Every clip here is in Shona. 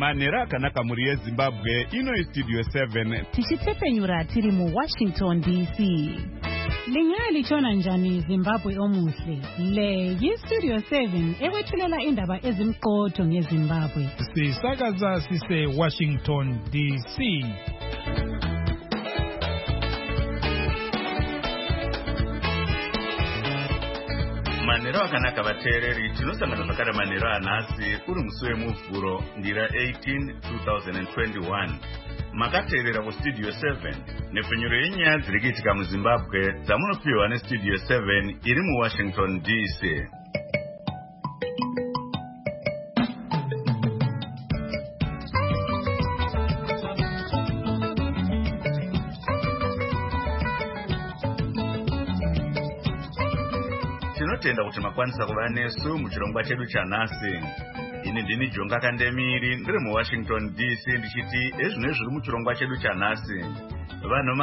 Manera akanaka muri yeZimbabwe ino Studio 7 tichitepenyura tiri mu Washington DC. Lingali chona njani Zimbabwe omuhle. Le Studio 7 ewethulela indaba ezimqotho ngeZimbabwe. Sisakaza sise Washington DC. Manero akanaka vateereri tinosangana zvakare manero anhasi uri musi wemuvhuro ndira 18 2021 makateerera kustudio 7 nepfenyuro yenyaya dziri kuitika muZimbabwe dzamunopiwa nestudio 7 iri muWashington DC. Tinotenda kuti makwanisa kuva nesu muchirongwa chedu chanhasi. Ini ndini Jonga Kandemiri ndiri muWashington DC ndichiti ezvino zviri muchirongwa chedu chanhasi. Vanhu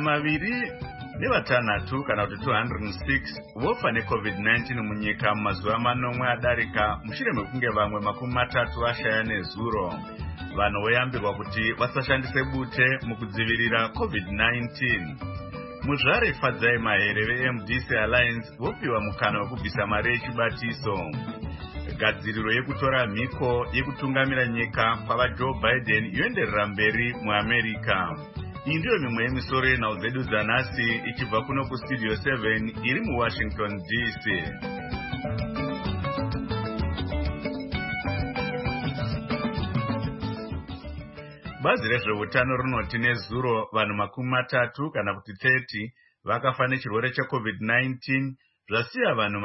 206 kana kuti 206 vofa neCovid-19 munyika mumazuva manomwe adarika mushure mekunge vamwe 30 vashaya nezuro. Vanhu voyambirwa kuti vasashandise bute mukudzivirira COVID-19. Muzvare Fadzai Mahere veMDC Alliance vopiwa mukana wekubvisa mari yechibatiso. Gadziriro yekutora mhiko yekutungamira nyika kwavaJoe Biden yoenderera mberi muAmerica. Iyi ndiyo mimwe yemisoro yenhau dzedu dzanhasi ichibva kuno kustudio 7 iri muWashington DC. Bazi rezveutano rinoti nezuro vanhu 30 kana kuti 30 vakafa nechirwere cheCovid-19 zvasiya vanhu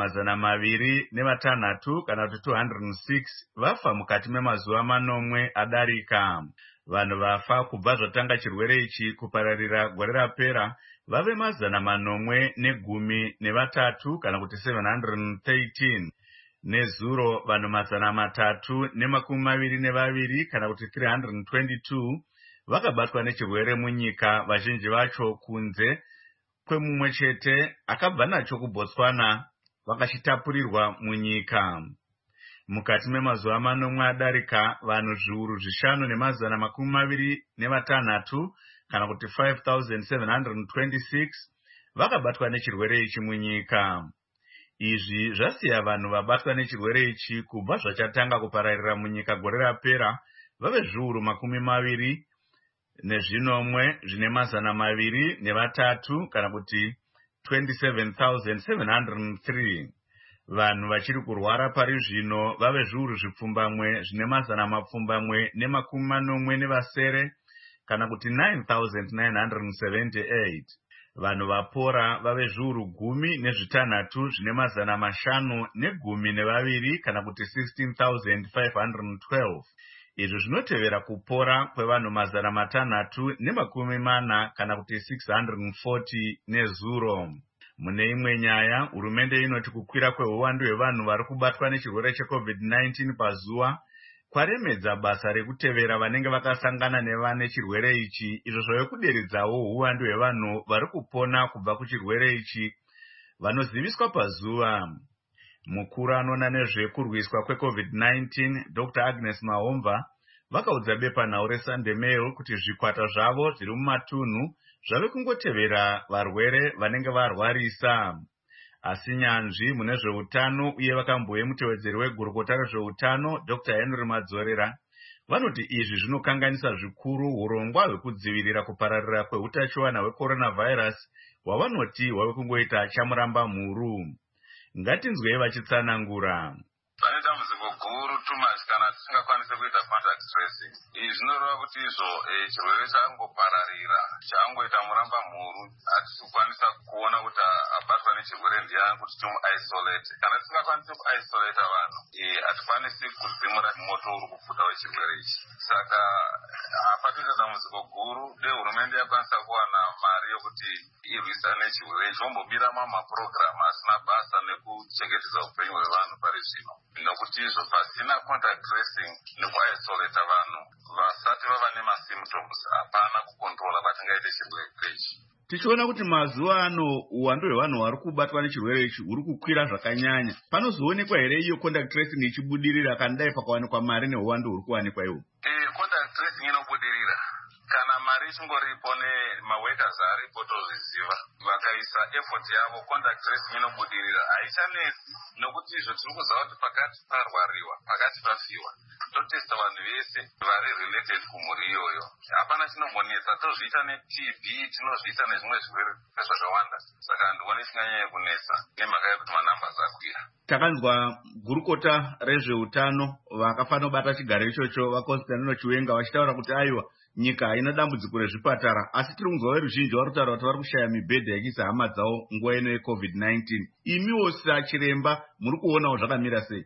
206 kana kuti 206 vafa mukati memazuva manomwe adarika. Vanhu vafa kubva zvatanga chirwere ichi kupararira gore rapera vave 813 kana kuti 713. Nezuro vanhu 322 kana kuti 322 vakabatwa nechirwere munyika, vazhinji vacho kunze kwemumwe chete akabva nacho kuBotswana vakachitapurirwa munyika. Mukati memazuva manomwe adarika vanhu 526 kana kuti 5726 vakabatwa nechirwere ichi munyika. Izvi zvasiya vanhu vabatwa nechirwere ichi kubva zvachatanga kupararira munyika gore rapera vave 20 nezvinomwe zvine 203 kana kuti 27,703. Vanhu vachiri kurwara pari zvino vave 10,240 kana kuti 9,978. Vanhu vapora vave 10,512 kana kuti 16,512. Izvi zvinotevera kupora kwevanhu 540 kana kuti 640 nezuro. Mune imwe nyaya, hurumende inoti kukwira kwehuwandu hwevanhu vari kubatwa nechirwere cheCovid-19 pazuva kwaremedza basa rekutevera vanenge vakasangana nevane chirwere ichi, izvo zvave kuderedzawo huwandu hwevanhu vari kupona kubva kuchirwere ichi vanoziviswa pazuva. Mukuru anoona nezvekurwiswa kweCovid-19 Dr. Agnes Mahomva vakaudza bepanhau reSunday Mail kuti zvikwata zvavo zviri mumatunhu zvave kungotevera varwere vanenge varwarisa. Asi nyanzvi mune zveutano uye vakamboye mutevedzeri wegurukota rezveutano Dr. Henry Madzorera vanoti izvi zvinokanganisa zvikuru urongwa hwekudzivirira kupararira kweutachiwana hwecoronavirus hwavanoti hwave kungoita chamuramba mhuru. Ngatinzwei vachitsanangura. Pane dambudziko guru tumasi kana tisingakwanise kuita contact tracing. Izvi zvinoreva kuti izvo chirwere changopararira changoita muramba mhuru, hatisi kukwanisa kuona kuti abatwa nechirwere ndiani kuti timu-isolate. Kana tisingakwanise ku-isolate vanhu, hatikwanisi kudzimura moto uri kupfuta wechirwere ichi. Saka hapatoita dambudziko guru, hurumende yakwanisa kuwana mari yokuti irwisane nechirwere ichi, vombobira mamapurogiramu asina basa nekuchengetedza upenyu hwevanhu pari zvino. Nokuti izvo pasina contact tracing nekuisolate vanhu vasati vava nemasymptoms hapana kukontrola patingaite chirwere ichi. Tichiona kuti mazuva ano uwandu hwevanhu vari kubatwa nechirwere ichi huri kukwira zvakanyanya. Panozoonekwa here iyo contact tracing ichibudirira kana dai pakawanikwa mari neuwandu huri kuwanikwa iwo? Contact tracing inobudirira kana mari isingoripo nemaworkers aripo tozviziva vakaisa effort yavo. Contact tracing inobudirira haichanetsi nokuti izvo tiri kuziva kuti pakati parwariwa pakati pafiwa totesta vanhu vese vari related kumhuri iyoyo. Hapana chinombonetsa. Tozviita neTB, tinozviita nezvimwe zvirwere zvakawanda. Saka handikuoni chinganyanya kunetsa nemhaka yekuti manambers akwira. Takanzwa gurukota rezveutano vakafanira kubata chigaro ichocho vaConstantino Chiwenga vachitaura kuti aiwa nyika haina dambudziko rezvipatara, asi tiri kunzwa veruzhinji vari kutaura kuti vari kushaya mibhedha yekuisa hama dzavo nguva ino yeCovid-19. Imiwo sachiremba muri kuonawo zvakamira sei?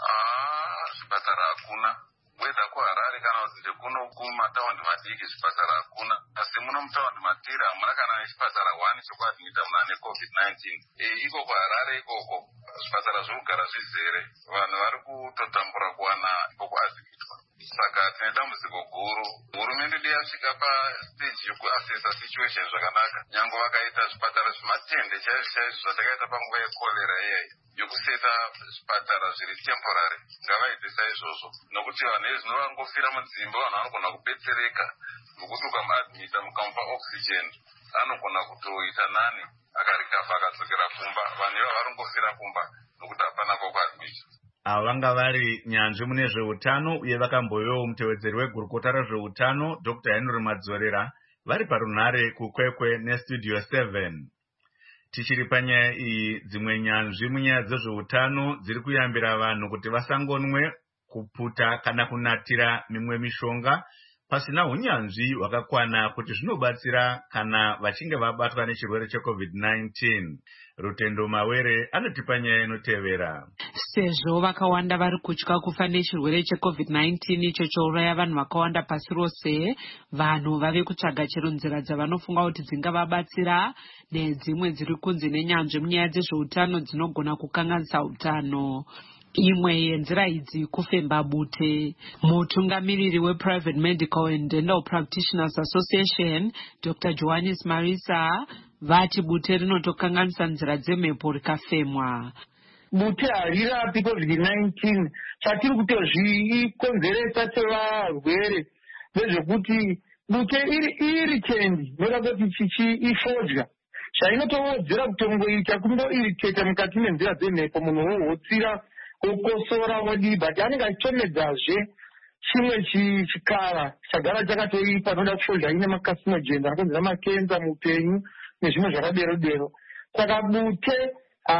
Zvipatara hakuna. Whether kuHarare kana kuti ndekuno kumataundi madiki zvipatara hakuna. Asi muno mutaundi matiri hamuna kana nechipatara 1 chekuadmita muna neCovid-19. Iko kuHarare ikoko zvipatara zvokugara zvizere. Vanhu vari kutotambura kuwana pokuadmitwa. Saka tine dambudziko guru. Hurumende yasvika pastage yekuassessa situation zvakanaka. Nyange vakaita zvipatara zvematende chaizvo zvatakaita panguva yekorera iyayi yokuseta zvipatara zviri temporary. Ngavaite saizvozvo nokuti vanhu vezvino vangofira mudzimba, vanhu vanogona kubetsereka nokuti ukamuadmita mukamupa oxygen anogona kutoita nani akarikavha akadzokera kumba. Vanhu iva vari kungofira kumba nokuti hapana pokuadmita. Ava vanga vari nyanzvi mune zveutano uye vakambovewo mutevedzeri wegurukota rezveutano Dr. Henry Madzorera vari parunhare kukwekwe nestudio 7. Tichiri panyaya iyi, dzimwe nyanzvi munyaya dzezveutano dziri kuyambira vanhu kuti vasangonwe kuputa kana kunatira mimwe mishonga pasina unyanzvi hwakakwana kuti zvinobatsira kana vachinge vabatwa nechirwere cheCovid-19. Rutendo Mawere anoti panyaya inotevera. Sezvo vakawanda vari kutya kufa nechirwere cheCovid-19 icho chouraya vanhu vakawanda pasi rose, vanhu vave kutsvaga chero nzira dzavanofunga kuti dzingavabatsira nedzimwe dziri kunze nenyanzvi munyaya dzezveutano dzinogona kukanganisa utano. Imwe yenzira idzi kufemba bute. Mutungamiriri wePrivate Medical and Dental Practitioners Association, Dr. Johannes Marisa, vati bute rinotokanganisa nzira dzemhepo rikafemwa. Bute harirapi COVID-19. Chatiri kutozvikonzeresa sevarwere ndezvekuti bute irritant noda kuti ifodya. Zvainotowedzera kutongoita kungoirritata mukati menzira dzemhepo, munhu wohotsira wokosora wodiba kuti anenge achitomedzazve chimwe chikara chagara chakatoipa noda kufodya ine macarcinogens anokonzera makenza muupenyu nezvimwe zvakadero. Saka bute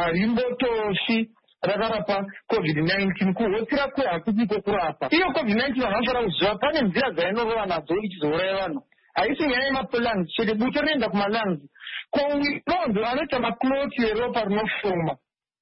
harimbotoshi rakarapa COVID-19. Kuhotsira kwe hakusiko kurapa. Iyo COVID-19 vanofanira kuziva pane nzira dzainorova nadzo ichizouraya vanhu. Haisi nyaya yemapulungs chete, bute rinoenda kumalungs. Kondo anoita makloti eropa rinofoma.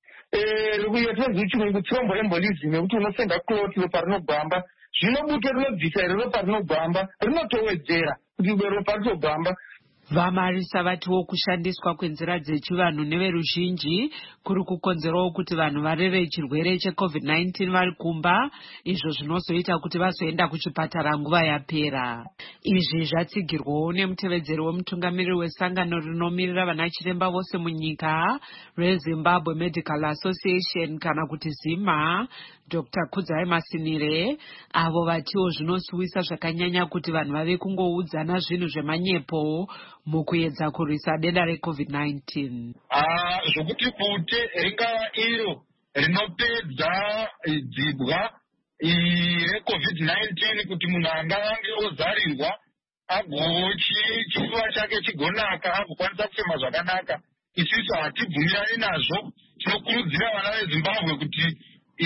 Yetinozichirungu thromboembolism yekuti unofenda kloti ropa rinogwamba. Zvino bute rinobvisa ropa rinogwamba rinotowedzera kuti ropa ritogwamba. Vamarisa vatiwo kushandiswa kwenzira dzechivanhu neveruzhinji kuri kukonzerawo kuti vanhu varere chirwere cheCovid-19 vari kumba, izvo zvinozoita kuti vazoenda kuchipatara nguva yapera. Izvi zvatsigirwawo nemutevedzeri wemutungamiriri wesangano rinomirira vanachiremba vose munyika reZimbabwe Medical Association kana kuti ZIMA, Dr. Kudzai Masinire, avo vatiwo zvinosiwisa zvakanyanya kuti vanhu vave kungoudzana zvinhu zvemanyepo mukuedza kurwisa denda reCovid-19. Zvokuti bute ringava iro rinopedza dzibwa reCovid-19 kuti munhu angavange ozarirwa chifuva chake chigonaka agokwanisa kufema zvakanaka, isusu hatibvumirani nazvo. Tinokurudzira vana veZimbabwe kuti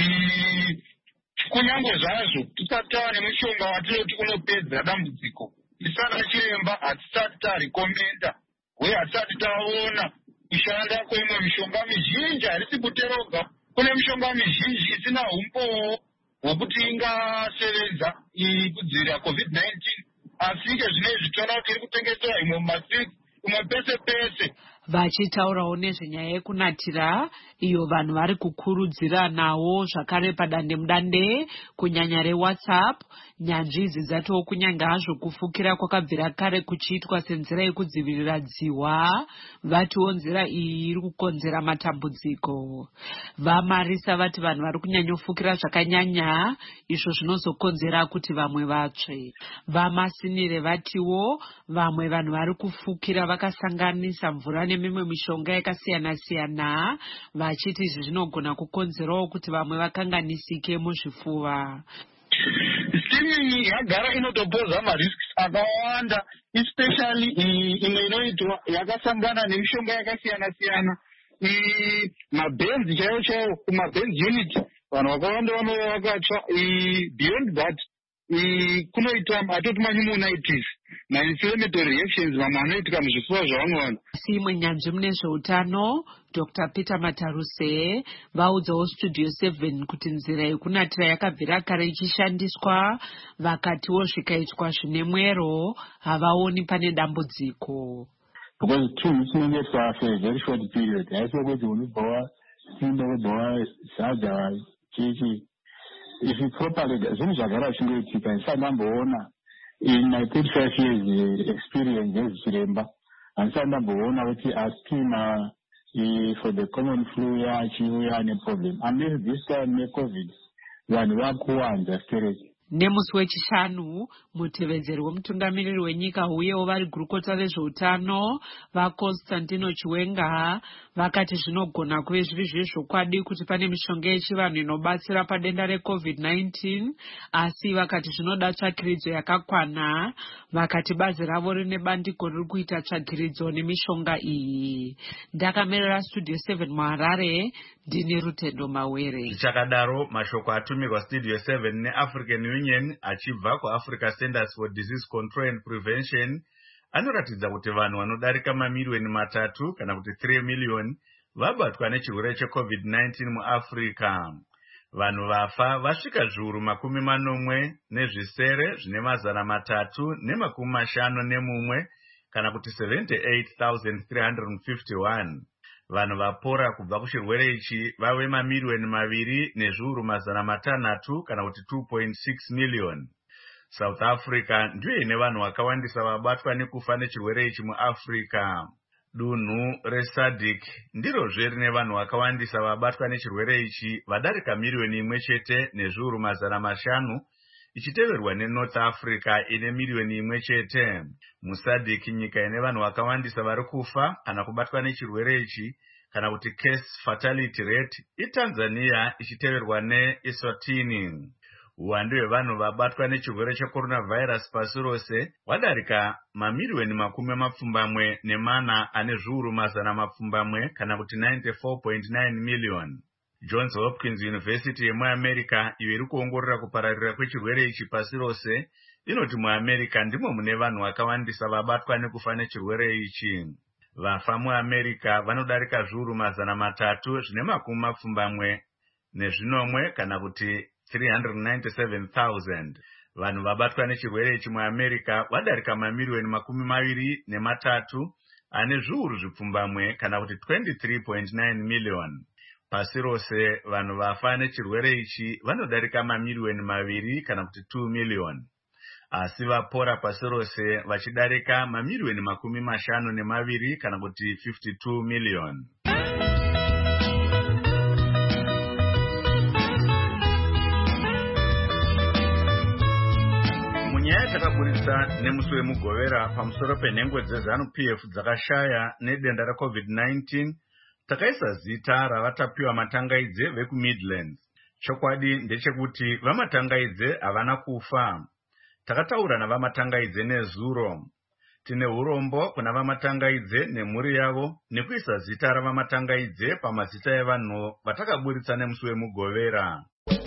kunyange zvazvo tisati tava nemushonga watinoti unopedza dambudziko, isana chiremba hatisati tarekomenda uye hatisati taona kushanda kwemwe mishonga mizhinji, harisi bute roga. Kune mishonga mizhinji isina umbowo hwokuti ingasevenza kudzivirira COVID-19, asi zvinezvi toona kuti iri kutengesewa imwe mumasiti, imwe pese pese. Vachitaurawo nezvenyaya yekunatira iyo vanhu vari kukurudzira nawo zvakare padande mudande kunyanya reWhatsApp, Nyanzvi idzi dzatiwo kunyange hazvo kufukira kwakabvira kare kuchiitwa senzira yekudzivirira dzihwa, vatiwo nzira iyi iri kukonzera matambudziko. Vamarisa vati vanhu vari kunyanyofukira zvakanyanya, izvo zvinozokonzera kuti vamwe vatsve. Vamasinire vatiwo vamwe vanhu vari kufukira vakasanganisa mvura nemimwe mishonga yakasiyana-siyana, vachiti izvi zvinogona kukonzerawo kuti vamwe vakanganisike muzvipfuva. Streaming yagara inotopoza marisks akawanda, especially imwe inoitwa yakasangana nemishonga yakasiyana-siyana. Mabenzi chaiwo kumabenzi unit vanhu vakawanda vanova vakatsva. Beyond that kunoitwa atoti mapneumonitis, ma-inflammatory reactions vamwe vanoitika muzvipfuva zvavamwe vanhu. Asi imwe nyanzvi mune zveutano Dr. Peter Mataruse vaudzawo Studio 7 kuti nzira yekunatira yakabvira kare ichishandiswa, vakatiwo zvikaitwa zvine mwero havaoni pane dambudziko. Because 2 weeks inenge for a very short period. Haisi kuti unobva sadza chichi. If you properly, zvinhu zvagara zvichingoitika. Ndisandamboona in my 35 years experience yezviremba, handisandamboona kuti aspima for the common flu yachiuya neproblem. Unless this time neCovid, vanhu vakuwanza stereki. Nemusi wechishanu, mutevedzeri wemutungamiriri wenyika uyewo vari gurukota rezveutano vaConstantino Chiwenga vakati zvinogona kuve zviri zvezvokwadi kuti pane mishonga yechivanhu inobatsira padenda reCovid-19, asi vakati zvinoda tsvakiridzo yakakwana. Vakati bazi ravo rine bandiko riri kuita tsvakiridzo nemishonga iyi. Ndakamirira Studio 7 muHarare, ndini Rutendo Mawere. Zvichakadaro, mashoko atumirwa Studio 7 neAfrican Union achibva kuAfrica Centers for Disease Control and Prevention anoratidza kuti vanhu vanodarika mamiliyoni 3 kana kuti 3 miliyoni vabatwa nechirwere cheCovid-19 muAfrica. Vanhu vafa vasvika zviuru 40 nezvisere zvine 351 kana kuti 78,351. Vanhu vapora kubva kuchirwere ichi vave mamiliyoni 2 nezviuru 600 kana kuti 2.6 miliyoni. South Africa ndiyo ine vanhu vakawandisa vabatwa nekufa nechirwere ichi muAfrica. Dunhu reSADC ndirozve rine vanhu vakawandisa vabatwa nechirwere ichi vadarika miliyoni 1 nezviuru 500, ichiteverwa neNorth Africa ine miliyoni 1. MuSADC nyika ine vanhu vakawandisa vari kufa kana kubatwa nechirwere ichi kana kuti case fatality rate iTanzania ichiteverwa neEswatini. Uwandu hwevanhu vabatwa nechirwere checoronavirus pasi rose hwadarika mamiliyoni 40 ane zviuru 100 kana kuti 94.9 miliyoni. Johns Hopkins University yemuAmerica iyo iri kuongorora kupararira kwechirwere ichi pasi rose inoti muAmerica ndimo mune vanhu vakawandisa vabatwa nekufa nechirwere ichi. Vafa muAmerica vanodarika zviuru 300 zvine 70 kana kuti 397,000. Vanhu vabatwa nechirwere ichi muAmerica vadarika mamiliyoni 23 ane zviuru 10 kana kuti 23.9 miliyoni. Pasi rose vanhu vafa nechirwere ichi vanodarika mamiliyoni 2 kana kuti 2 miliyoni. Asi vapora pasi rose vachidarika mamiliyoni 52 kana kuti 52 miliyoni. Munyaya takaburitsa nemusi wemugovera pamusoro penhengo dzeZANU-PF dzakashaya nedenda reCovid-19, takaisa zita ravatapiwa matangaidze vekuMidlands. Chokwadi ndechekuti vamatangaidze havana kufa. Takataura navamatangaidze nezuro. Tine urombo kuna vamatangaidze nemhuri yavo nekuisa zita ravamatangaidze pamazita evanhu vatakaburitsa nemusi wemugovera.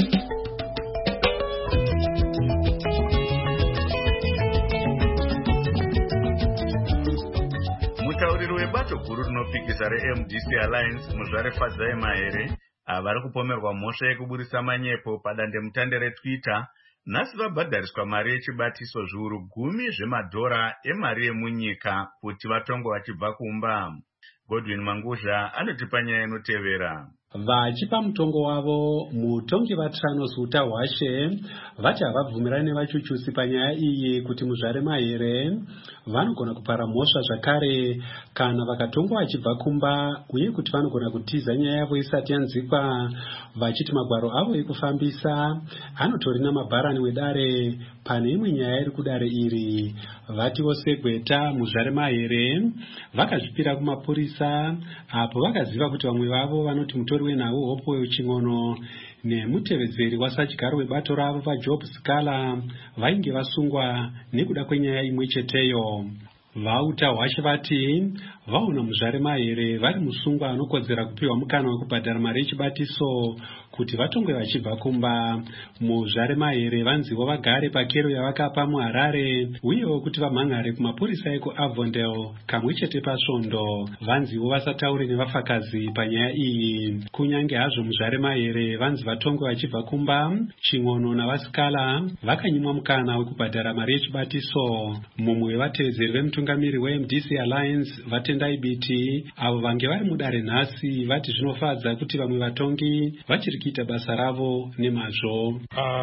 Mutauriri webato guru rinopikisa reMDC Alliance Muzvare Fadzai Mahere vari kupomerwa mhosva yekuburisa manyepo padandemutande reTwitter nhasi vabhadhariswa mari yechibatiso zviuru 10 zvemadhora emari yemunyika kuti vatongwa vachibva kumba. Godwin Manguzha anotipa nyaya inotevera. Vachipa mutongo wavo, mutongi vaTranos Utahwashe vati havabvumirani nevachuchusi panyaya iyi kuti muzvaremahere vanogona kupara mhosva zvakare kana vakatongwa vachibva kumba, uye kuti vanogona kutiza nyaya yavo isati yanzikwa, vachiti magwaro avo ekufambisa anotorina mabharani wedare pane imwe nyaya iri kudare iri. Vatiwo segweta muzvaremahere vakazvipira kumapurisa apo vakaziva kuti vamwe vavo vanoti mutori wenhau Hope Chingono nemutevedzeri wasadyaro webato ravo vaJob Sikala vainge vasungwa nekuda kwenyaya imwe cheteyo. VaUtahwashe vati vaona muzvaremahere vari musungwa anokodzera kupiwa mukana wekubhadhara mari yechibatiso kuti vatongwe vachibva kumba. Muzvaremahere vanzivo vagare pakero yavakapa muHarare, uyewo kuti vamhan'are kumapurisa ekuAvondale kamwe chete pasvondo. Vanzivo vasataure nevafakazi panyaya iyi. Kunyange hazvo muzvaremahere vanzi vatongwe vachibva kumba, Chingono navaSikala vakanyimwa mukana wekubhadhara mari yechibatiso. Mumwe wevatevedzeri vemutungamiri weMDC Alliance Vatendai Biti avo vange vari mudare nhasi vati zvinofadza kuti vamwe vatongi vachiri kuita basa ravo nemazvo.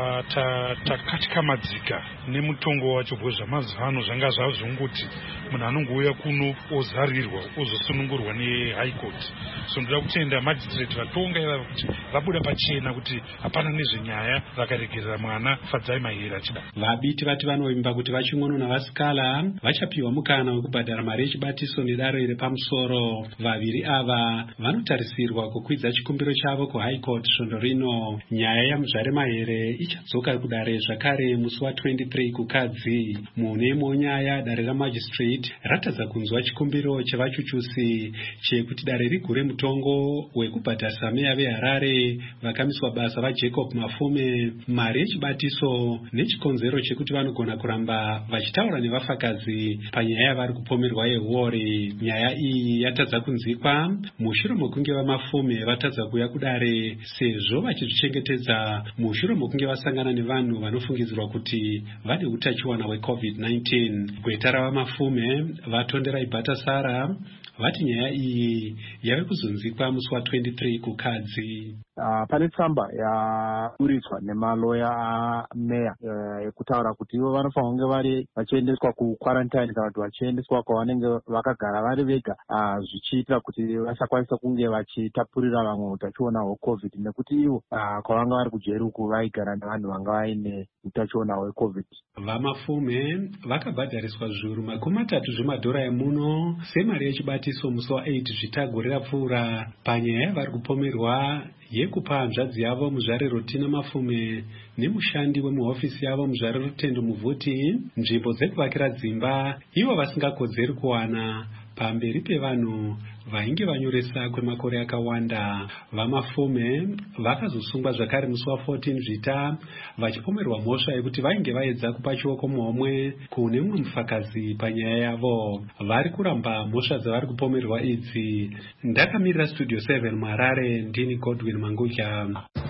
Takatyamadzika nemutongo wacho zvamazuva ano zvanga zvazvongoti munhu anongouya kuno ozarirwa ozosunungurwa neHigh Court. So ndoda kutenda magistrate vatonga ivava kuti vabuda pachena kuti hapana nezvenyaya vakaregerera mwana Fadzai Mahere achida. Vabiti vati vanovimba kuti vaChingono navaSikala vachapiwa mukana wekubhadhara mari yechibatiso nedare repamusoro. Vaviri ava vanotarisirwa kukwidza chikumbiro chavo kuHigh Court svondo rino. Nyaya yamuzvaremahere ichadzoka kudare zvakare musi wa23 kukadzi. Mune nyaya dare ramagistrate ratadza kunzwa chikumbiro chevachuchusi chekuti dare rigure mutongo wekubhadharisa meya veHarare vakamiswa basa vaJacob Mafume mari yechibatiso nechikonzero chekuti vanogona kuramba vachitaura nevafakazi panyaya yavari kupomerwa yehuori. Nyaya iyi yatadza kunzikwa mushure mokunge vaMafume vatadza kuuya kudare sezvo vachizvichengetedza mushure mokunge vasangana nevanhu vanofungidzirwa kuti vane utachiwana hweCovid-19. Gweta ravaMafume vatondera Ibhata Sara vati nyaya iyi yave kuzonzikwa musi wa23 kukadzi. Pane tsamba yaburitswa nemaloya ameya yekutaura kuti ivo vanofanira kunge vari vachiendeswa kukwarantine kana kuti vachiendeswa kwavanenge vakagara vari vega, zvichiitira kuti vasakwanisa kunge vachitapurira vamwe utachiona hweCovid, nekuti ivo kwavanga vari kujeri uku vaigara nevanhu vanga vaine utachiona hweCovid. VaMafume vakabhadhariswa zviuru $30 zvemadhora emuno semari yechibatiso musi wa8 zvitago rirapfuura panyaya yavari kupomerwa yekupa hanzvadzi yavo muzvare Rotina Mafume nemushandi wemuhofisi yavo muzvare Rutendo Muvhuti nzvimbo dzekuvakira dzimba ivo vasingakodzeri kuwana pamberi pevanhu vainge vanyoresa kwemakore akawanda. VaMafume vakazosungwa zvakare musi wa14 Zvita vachipomerwa mhosva yekuti vainge vaedza kupa chioko muhomwe kune mumwe mufakazi panyaya yavo. Vari kuramba mhosva dzavari kupomerwa idzi. Ndakamirira Studio 7 muHarare, ndini Godwin Mangudya.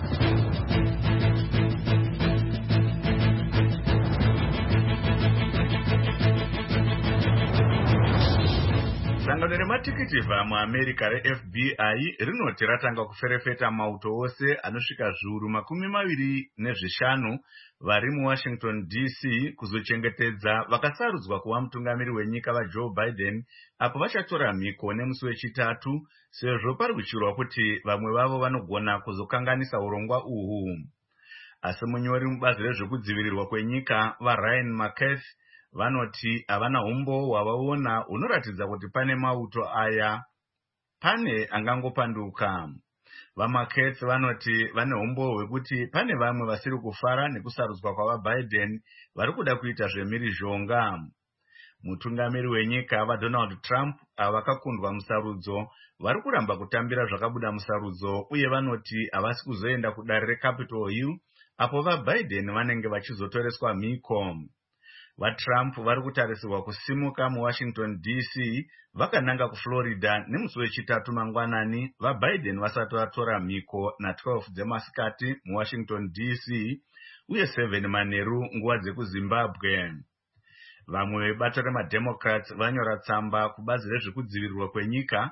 Sangano rematikiti muAmerica reFBI rinoti ratanga kuferefeta mauto ose anosvika zviuru 25 vari muWashington DC kuzochengetedza vakasarudzwa kuva mutungamiri wenyika vaJoe Biden apo vachatora mhiko nemusi wechitatu, sezvo pari kuchirwa kuti vamwe vavo vanogona kuzokanganisa urongwa uhu. Asi munyori mubazi rezvekudzivirirwa kwenyika vaRyan McCarthy vanoti havana umbo hwavaona hunoratidza kuti pane mauto aya pane angangopanduka. VaMcCarthy vanoti vane umbo hwekuti pane vamwe vasiri kufara nekusarudzwa kwavaBiden vari kuda kuita zvemhirizhonga. Mutungamiri wenyika vaDonald Trump avakakundwa musarudzo vari kuramba kutambira zvakabuda musarudzo, uye vanoti havasi kuzoenda kudare reCapitol Hill apo vaBiden vanenge vachizotoreswa mhiko. VaTrump vari kutarisirwa kusimuka muWashington DC vakananga kuFlorida nemusi wechitatu mangwanani vaBiden vasati vatora mhiko na12 dzemasikati muWashington DC uye 7 manheru nguva dzekuZimbabwe. Vamwe vebato remademocrats vanyora tsamba kubazi rezvekudzivirirwa kwenyika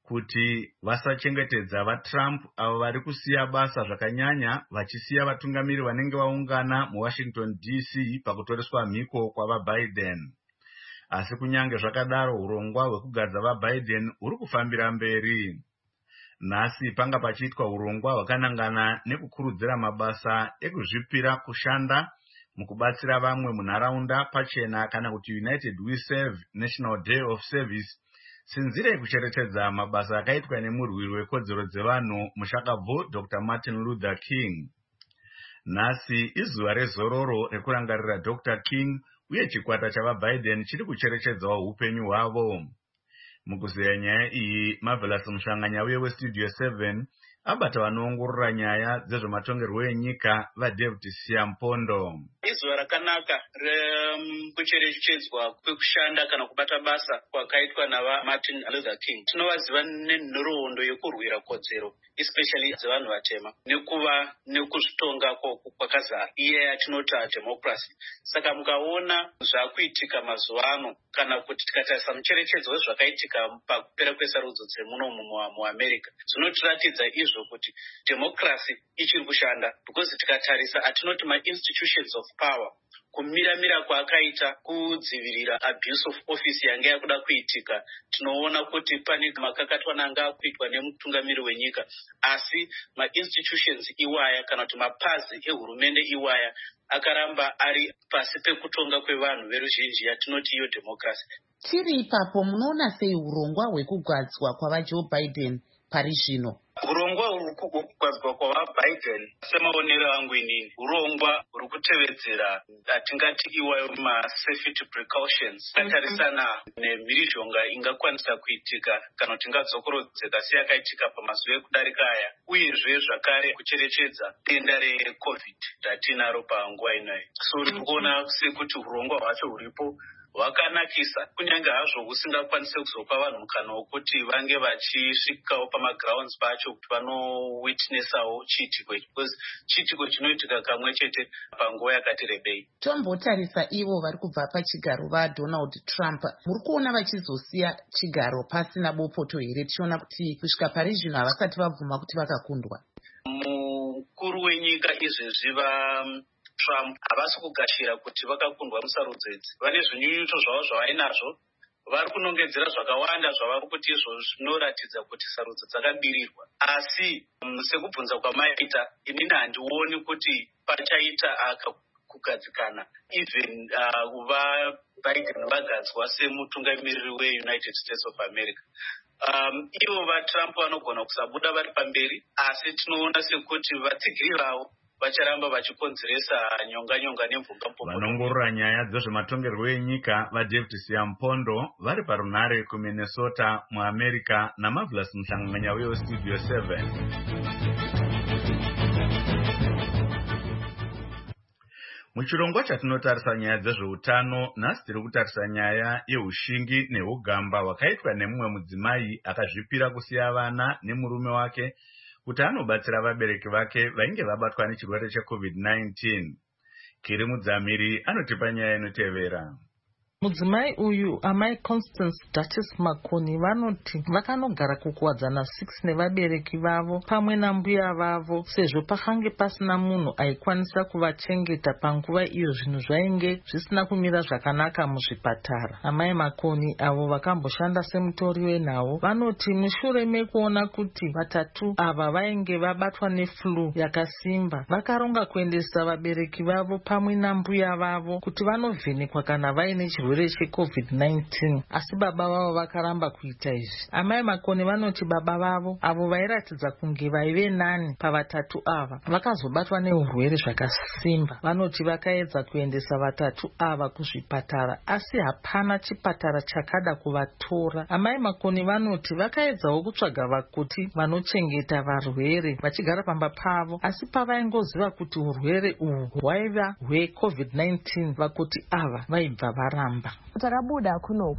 kuti vasachengetedza vaTrump avo vari kusiya basa zvakanyanya vachisiya vatungamiri vanenge vaungana muWashington DC pakutoreswa mhiko kwavaBiden. Asi kunyange zvakadaro urongwa hwekugadza vaBiden huri kufambira mberi. Nhasi panga pachiitwa urongwa hwakanangana nekukurudzira mabasa ekuzvipira kushanda mukubatsira vamwe munharaunda pachena kana kuti United We Serve National Day of Service, sinzira yekucherechedza mabasa akaitwa nemurwiri wekodzero dzevanhu mushakabvu Dr. Martin Luther King. Nhasi izuva rezororo rekurangarira Dr. King uye chikwata chavaBiden chiri kucherechedzawo upenyu hwavo. Mukuzeya nyaya iyi, Marvelous Mushanganya weStudio 7 abata vanoongorora nyaya dzezvematongerwo enyika vaDavid Siampondo. Izuva rakanaka rekucherechedzwa kwekushanda kana kubata basa kwakaitwa naVaMartin Luther King. Tinovaziva nenhoroondo yekurwira kodzero, especially dzevanhu vatema, nekuva nekuzvitonga kwakazara, iye yatinota democracy. Saka mukaona zvakuitika mazuva ano, kana kuti tikatarisa mucherechedzo wezvakaitika pakupera kwesarudzo dzemunomu muAmerica, zvinotiratidza izvo kuti democracy ichiri kushanda, because tikatarisa atinoti ma-institutions of power, kumiramira kwaakaita kudzivirira abuse of office yanga yakuda kuitika, tinoona kuti pane makakatwana anga akuitwa nemutungamiri wenyika, asi ma-institutions iwaya kana kuti mapazi ehurumende iwaya akaramba ari pasi pekutonga kwevanhu veruzhinji yatinoti iyo democracy. Tiri ipapo munoona sei urongwa hwekugadzwa kwavaJoe Biden pari zvino? Urongwa hwekugadzwa kwavaBiden, semaonero angu inini, urongwa huri kutevedzera atingati iwayo ma-safety precautions akatarisana nemhirizhonga ingakwanisa kuitika kana kuti ingadzokorodzeka seyakaitika pamazuva ekudarika aya, uyezve zvakare kucherechedza denda reCovid ratinaro panguva inoyi. So tirikuona sekuti urongwa hwacho huripo hwakanakisa, kunyange hazvo husingakwanise kuzopa vanhu mukana wokuti vange vachisvikawo pamagrounds pacho kuti vanowitnessawo chiitiko, because chiitiko chinoitika kamwe chete panguva yakati rebei. Tombotarisa ivo vari kubva pachigaro vaDonald Trump, muri kuona vachizosiya chigaro pasina bopoto here, tichiona kuti kusvika pari zvino havasati vabvuma kuti vakakundwa? Mukuru wenyika izvezvi Trump havasi kugashira kuti vakakundwa musarudzo idzi. Vane zvinyunyuto zvavo zvavainazvo, vari kunongedzera zvakawanda zvavari kuti izvo zvinoratidza kuti sarudzo dzakabirirwa. Asi sekubvunza kwamaita, inini handioni kuti pachaita kugadzikana even vaBiden vagadzwa semutungamiriri weUnited States of America. Ivo vaTrump vanogona kusabuda vari pamberi, asi tinoona sekuti vatsigiri vavo vacharamba vachikonzeresa nyonga nemvunga-mupombo. Vanongorora nyaya dzezvematongerwo enyika vaDavid Siampondo vari parunhare kuMinnesota muAmerica naMarvelous Mushanganya weStudio 7. Muchirongwa chatinotarisa nyaya dzezveutano, nhasi tiri kutarisa nyaya yeushingi neugamba hwakaitwa nemumwe mudzimai akazvipira kusiya vana nemurume wake kuti anobatsira vabereki vake vainge vabatwa nechirwere cheCovid-19. Kiri Mudzamiri anotipa nyaya inotevera. Mudzimai uyu amai Constance Duchess Makoni vanoti vakanogara kukuwadzana 6 nevabereki vavo pamwe nambuya vavo sezvo pakange pasina munhu aikwanisa kuvachengeta panguva iyo zvinhu zvainge zvisina kumira zvakanaka muzvipatara. Amai Makoni avo vakamboshanda semutori wenhau vanoti mushure mekuona kuti vatatu ava vainge vabatwa neflu yakasimba, vakaronga kuendesa vabereki vavo pamwe nambuya vavo kuti vanovhenekwa kana vaine chirwere cheCovid-19, asi baba vavo vakaramba kuita izvi. Amai Makoni vanoti baba vavo avo vairatidza kunge vaive nani pavatatu ava vakazobatwa neurwere zvakasimba. Vanoti vakaedza kuendesa vatatu ava kuzvipatara asi hapana chipatara chakada kuvatora. Amai Makoni vanoti vakaedzawo kutsvaga vakoti vanochengeta varwere vachigara pamba pavo, asi pavaingoziva kuti urwere uhwu hwaiva hweCovid-19 vakoti ava vaibva varamba. Takabuda kunoku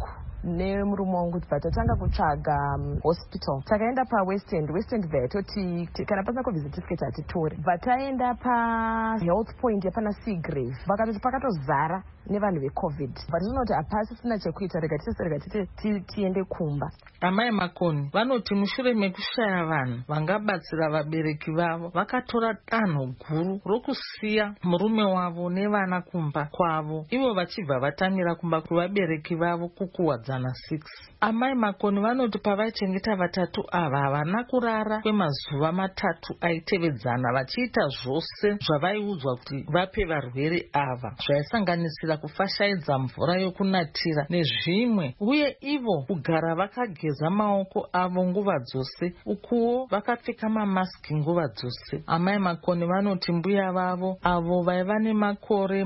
nemurume wangu kuti patatanga kutsvaga hospital takaenda paWest End Valley toti kana pasina covid certificate hatitore vataenda pahealth point yapana Seagrave vakatoti pakatozara nevanhu vecovid patinoona kuti hapasisina chekuita rega tiende kumba. Amai Makoni vanoti mushure mekushaya vanhu vangabatsira vabereki vavo vakatora danho guru rokusiya murume wavo nevana kumba kwavo ivo vachibva vatamira kumba kuvabereki vavo kukuwadzana 6. Amai Makoni vanoti pavaichengeta vatatu ava havana kurara kwemazuva 3 aitevedzana vachiita zvose zvavaiudzwa kuti vape varwere ava zvaisanganisira kufashaidza mvura yokunatira nezvimwe uye ivo kugara vakageza maoko avo nguva dzose ukuwo vakapfeka mamasiki nguva dzose. Amai Makoni vanoti mbuya vavo avo vaiva nemakore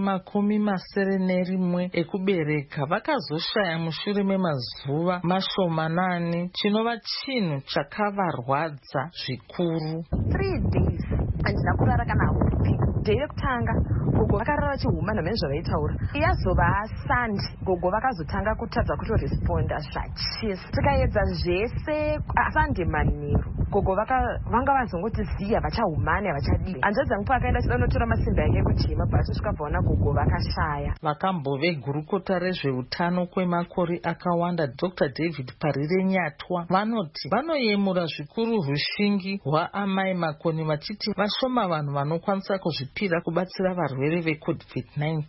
71 ekubereka vakazoshaya mushure memazuva mashomanani chinova chinhu chakavarwadza zvikuru. 3 days handina kurara kana hupi. Dhei rekutanga gogo vakarara vachihuma namene zvavaitaura yazova Sunday gogo vakazotanga kutadza kutoresponda zvachese tikaedza zvese Sunday manheru gogo vanga vazongoti ziya vachahumani havachadii. Hanzvadzi dzangu paakaenda chida unotora masimbi ake ekujima basi svikabvaona gogo vakashaya. Vakambove gurukota rezveutano kwemakore akawanda Dr. David Parire Nyatwa vanoti vanoyemura zvikuru rushingi rwaamai Makoni vachiti vashoma vanhu vanokwanisa kuzvipira kubatsira varwere veCovid-19.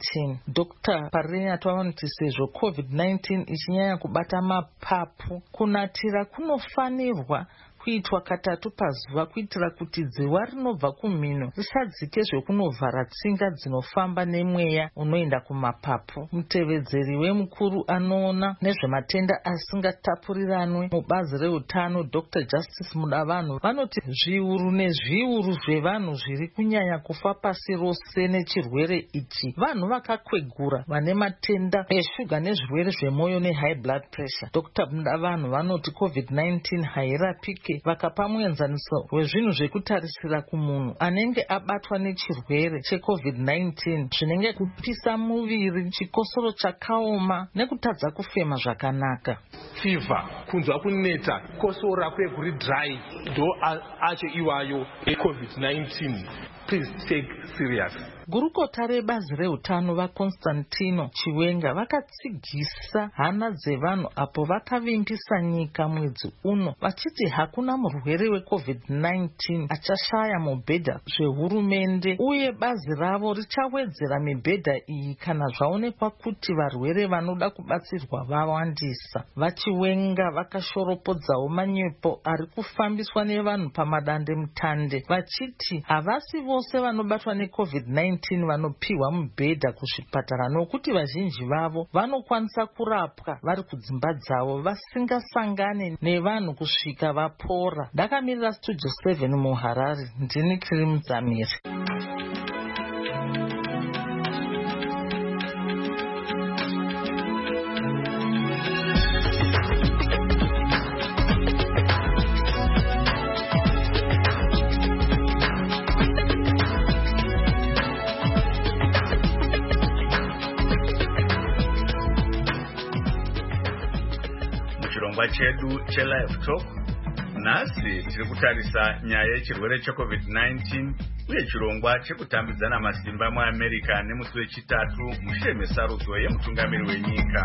Dr. Parire Nyatwa vanoti sezvo COVID-19 ichinyanya kubata mapapu kunatira kunofanirwa kuitwa katatu pazuva kuitira kuti dziwa rinobva kumhino risadzike zvekunovhara tsinga dzinofamba nemweya unoenda kumapapu. Mutevedzeri wemukuru anoona nezvematenda asingatapuriranwe mubazi reutano Dr. Justice Mudavanhu vanoti zviuru nezviuru zvevanhu zviri kunyanya kufa pasi rose nechirwere ichi vanhu vakakwegura vane matenda eshuga nezvirwere zvemwoyo nehigh blood pressure. Dr. Mudavanhu vanoti COVID-19 hairapike vakapa muenzaniso wezvinhu zvekutarisira kumunhu anenge abatwa nechirwere cheCovid-19 zvinenge kupisa muviri, chikosoro chakaoma nekutadza kufema zvakanaka. Fever, kunzwa kuneta, kosora kweguri dry ndo acho iwayo eCovid-19. Please take serious. Gurukota rebazi reutano vaConstantino Chiwenga vakatsigisa hana dzevanhu apo vakavimbisa nyika mwedzi uno vachiti hakuna murwere weCovid-19 achashaya mubhedha zvehurumende uye bazi ravo richawedzera mibhedha iyi kana zvaonekwa kuti varwere vanoda kubatsirwa vawandisa. VaChiwenga vakashoropodzawo manyepo ari kufambiswa nevanhu pamadande mutande vachiti havasi vose vanobatwa neCovid-19 vanopiwa mubhedha kuzvipatara nokuti vazhinji vavo vanokwanisa kurapwa vari kudzimba dzavo vasingasangane nevanhu kusvika vapora. Ndakamirira Studio 7 muHarare, ndini Kiri Dzamiri. chedu chelive talk nhasi tiri kutarisa nyaya yechirwere cheCovid-19 uye chirongwa chekutambidzana masimba muAmerica nemusi wechitatu mushure mesarudzo yemutungamiri wenyika.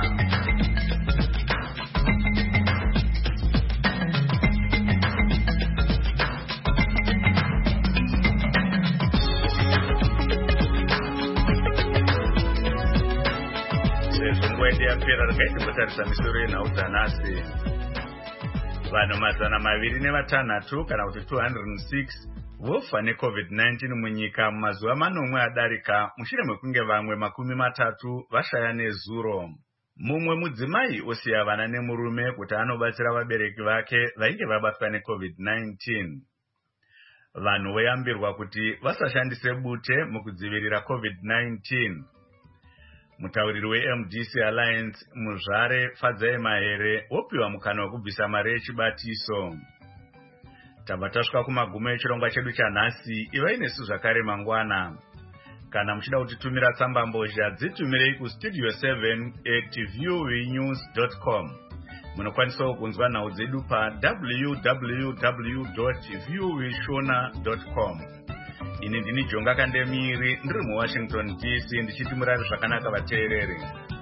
yapera rakaita kutarisa misoro yenhau dzanhasi. Vanhu 206 kana kuti 206 vofa neCovid-19 munyika mumazuva manomwe adarika mushure mekunge vamwe 30 vashaya nezuro. Mumwe mudzimai osiya vana nemurume kuti anobatsira vabereki vake vainge vabatwa neCovid-19. Vanhu voyambirwa kuti vasashandise bute mukudzivirira COVID-19. Mutauriri weMDC Alliance Muzvare Fadzai Mahere opiwa mukana wekubvisa mari yechibatiso. Tabva tasvika kumagumo echirongwa chedu chanhasi. Ivai nesu zvakare mangwana. Kana muchida kutitumira tsamba mbozha dzitumirei kustudio7@viewnews.com. munokwanisa kunzwa nhau dzedu pa www.viewwishona.com. ini ndini Jonga Kandemiri ndiri muWashington DC ndichiti murari zvakanaka vateereri.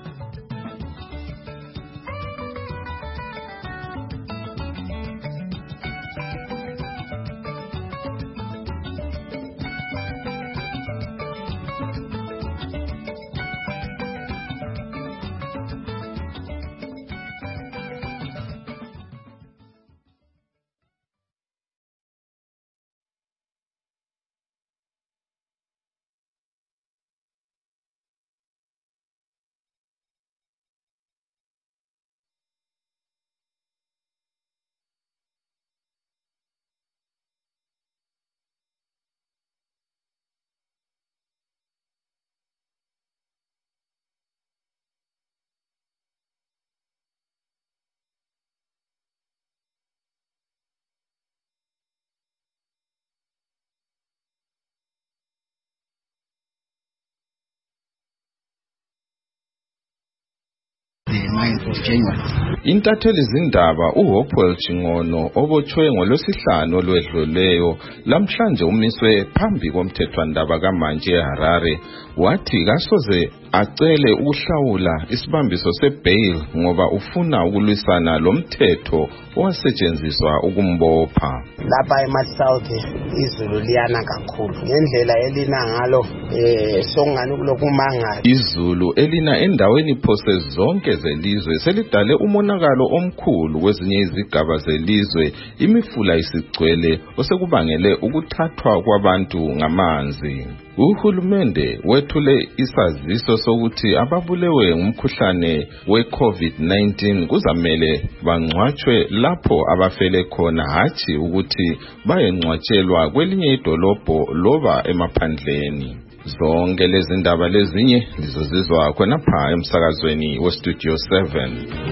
Intatheli zindaba uHopewell Chingono obotshwe ngolwesihlanu olwedluleyo lamhlanje umiswe phambi komthethwandaba kaMantshi eHarare wathi kasoze acele ukuhlawula isibambiso sebail ngoba ufuna ukulwisana lomthetho owasetshenziswa ukumbopha. Lapha eMatsouth izulu liyana kakhulu ngendlela elina ngalo songani kulokumanga. Izulu elina endaweni phose zonke zelizwe selidale umonakalo omkhulu kwezinye izigaba zelizwe, imifula isigcwele osekubangele ukuthathwa kwabantu ngamanzi. Uhulumende wethule isaziso sokuthi ababulewe ngumkhuhlane we-COVID-19 kuzamele bangcwatshwe lapho abafele khona, hatshi ukuthi bayengcwatshelwa kwelinye idolobho loba emaphandleni. Zonke lezi ndaba lezinye lizozizwa khonapha emsakazweni weStudio 7.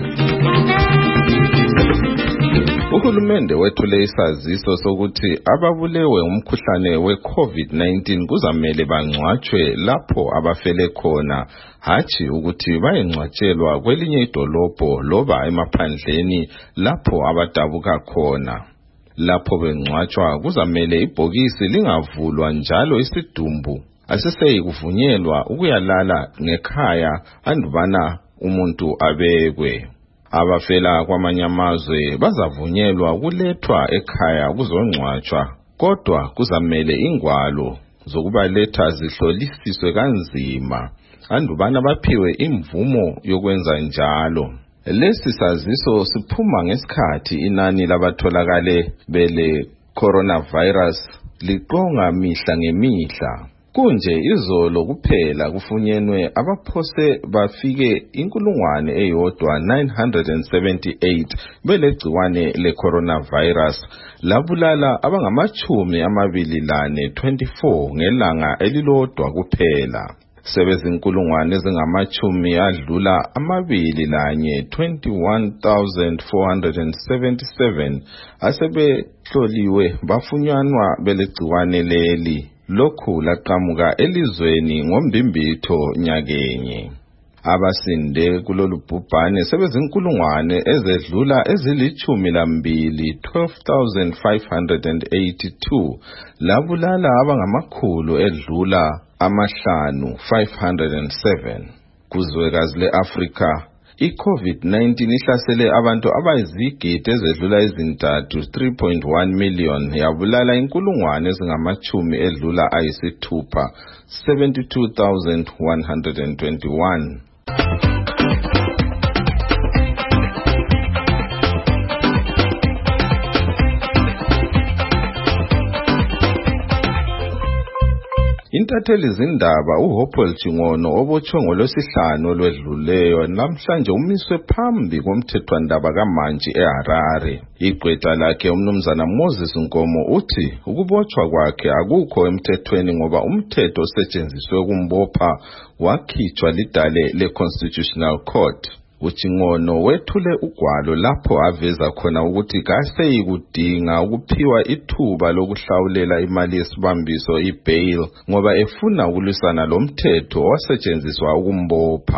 Uhulumende wethule isaziso sokuthi ababulewe umkhuhlane we-COVID-19 kuzamele bangcwatshwe lapho abafele khona, hatshi ukuthi bayengcwatshelwa kwelinye idolobho loba emaphandleni lapho abadabuka khona. Lapho bengcwatshwa kuzamele ibhokisi lingavulwa njalo isidumbu aseseyikuvunyelwa ukuyalala ngekhaya andubana umuntu abekwe. Abafela kwamanye amazwe bazavunyelwa kulethwa ekhaya ukuzongcwatshwa, kodwa kuzamele ingwalo zokubaletha zihlolisiswe kanzima andubana baphiwe imvumo yokwenza njalo. Lesi saziso siphuma ngesikhathi inani labatholakale bele coronavirus liqonga mihla ngemihla. Kunje izolo kuphela kufunyenwe abaphose bafike 1,978 belegciwane le-coronavirus labulala abangama-24 ngelanga elilodwa kuphela. Sebezinkulungwane ezingamachumi adlula 21,477 asebehloliwe bafunyanwa belegciwane leli. Lokhu laqhamuka elizweni ngombimbitho nyakenye. Abasinde kulolu bhubhane sebezinkulungwane ezedlula ezili-12, 12,582 labulala abangamakhulu edlula 507. Kuzwekazi le-Afrika i-COVID-19 ihlasele abantu abayizigidi ezedlula ezintathu 3.1 million yabulala inkulungwane ezingamachumi edlula ayisithupha 72,121. Intatheli zindaba uHopewell Chingono obotshwe ngolwesihlanu olwedluleyo namhlanje umiswe phambi komthethwandaba kaMantshi eHarare. Igqwetha lakhe umnumzana Moses Nkomo uthi ukubotshwa kwakhe akukho emthethweni ngoba umthetho osetshenziswe ukumbopha wakhitshwa lidale le-Constitutional Court. UChingono wethule ugwalo lapho aveza khona ukuthi kaseyikudinga ukuphiwa ithuba lokuhlawulela imali yesibambiso ibail ngoba efuna ukulwisana lomthetho owasetshenziswa ukumbopha.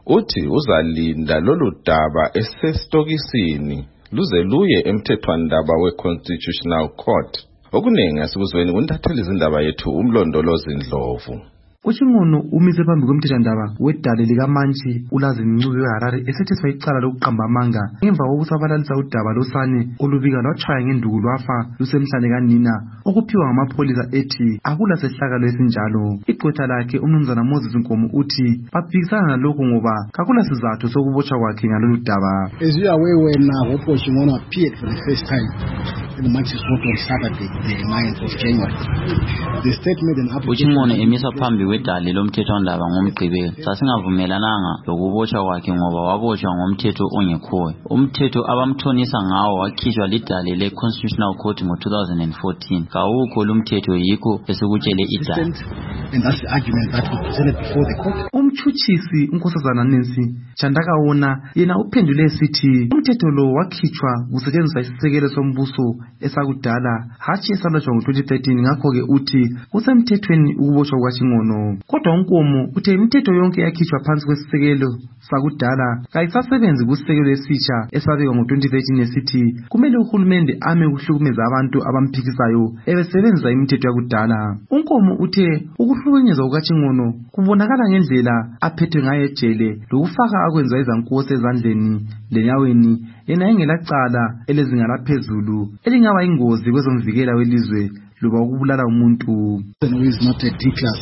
uthi uzalinda lolu daba esestokisini luze luye emthethwandaba we-Constitutional Court. Okuningi asikuzweni kuntatheli izindaba yethu uMlondolozi Ndlovu. UChingono umise phambi komthethwandaba wedale likaMantshi uLazini Ncube weHarare esetheswa icala lokuqamba amanga ngemva kokusabalalisa udaba losane olubika lwatshaya ngenduku lwafa lusemhlane kanina okuphiwa ngamapholisa ethi akula sehlakalo esinjalo. Igqwetha lakhe umnumzana Moses Nkomo uthi baphikisana nalokhu ngoba kakula sizathu sokubotshwa kwakhe ngalolu daba. As you are aware, when Hopo Chingono appeared for the first time in the Matches Court on Saturday, the 9th of January, the state made an application. Uchingono emisa phambi wedale lomthethwandaba ngomgqibelo. Sasingavumelananga lokubotshwa kwakhe ngoba wabotshwa ngomthetho ongekhoyo. Umthetho abamthonisa ngawo wakhishwa lidale le-Constitutional Court ngo-2014. Kawukho lumthetho yikho esikutshele idale. And that's the argument that we presented before the court. Umtshutshisi uNkosazana Nancy Chandakaona yena uphendule esithi umthetho lo wakhitshwa kusetshenziswa isisekelo sombuso esakudala hatshi esalotshwa ngo-2013. Ngakho-ke uthi kusemthethweni ukubotshwa kukaChingono. Kodwa uNkomo uthe imithetho yonke yakhitshwa phansi kwesisekelo sakudala kayisasebenzi kusisekelo esitsha esabekwa ngo-2013 esithi kumele uhulumende ame ukuhlukumeza abantu abamphikisayo ebesebenzisa imithetho yakudala. uNkomo uthe ukuhlukunyezwa kukaChingono kubonakala ngendlela aphethwe ngayo ejele lokufaka akwenziwa izankosi ezandleni lenyaweni yena engelacala elezinga laphezulu elingaba ingozi kwezomvikela welizwe loba ukubulala umuntu. Who is not a D-class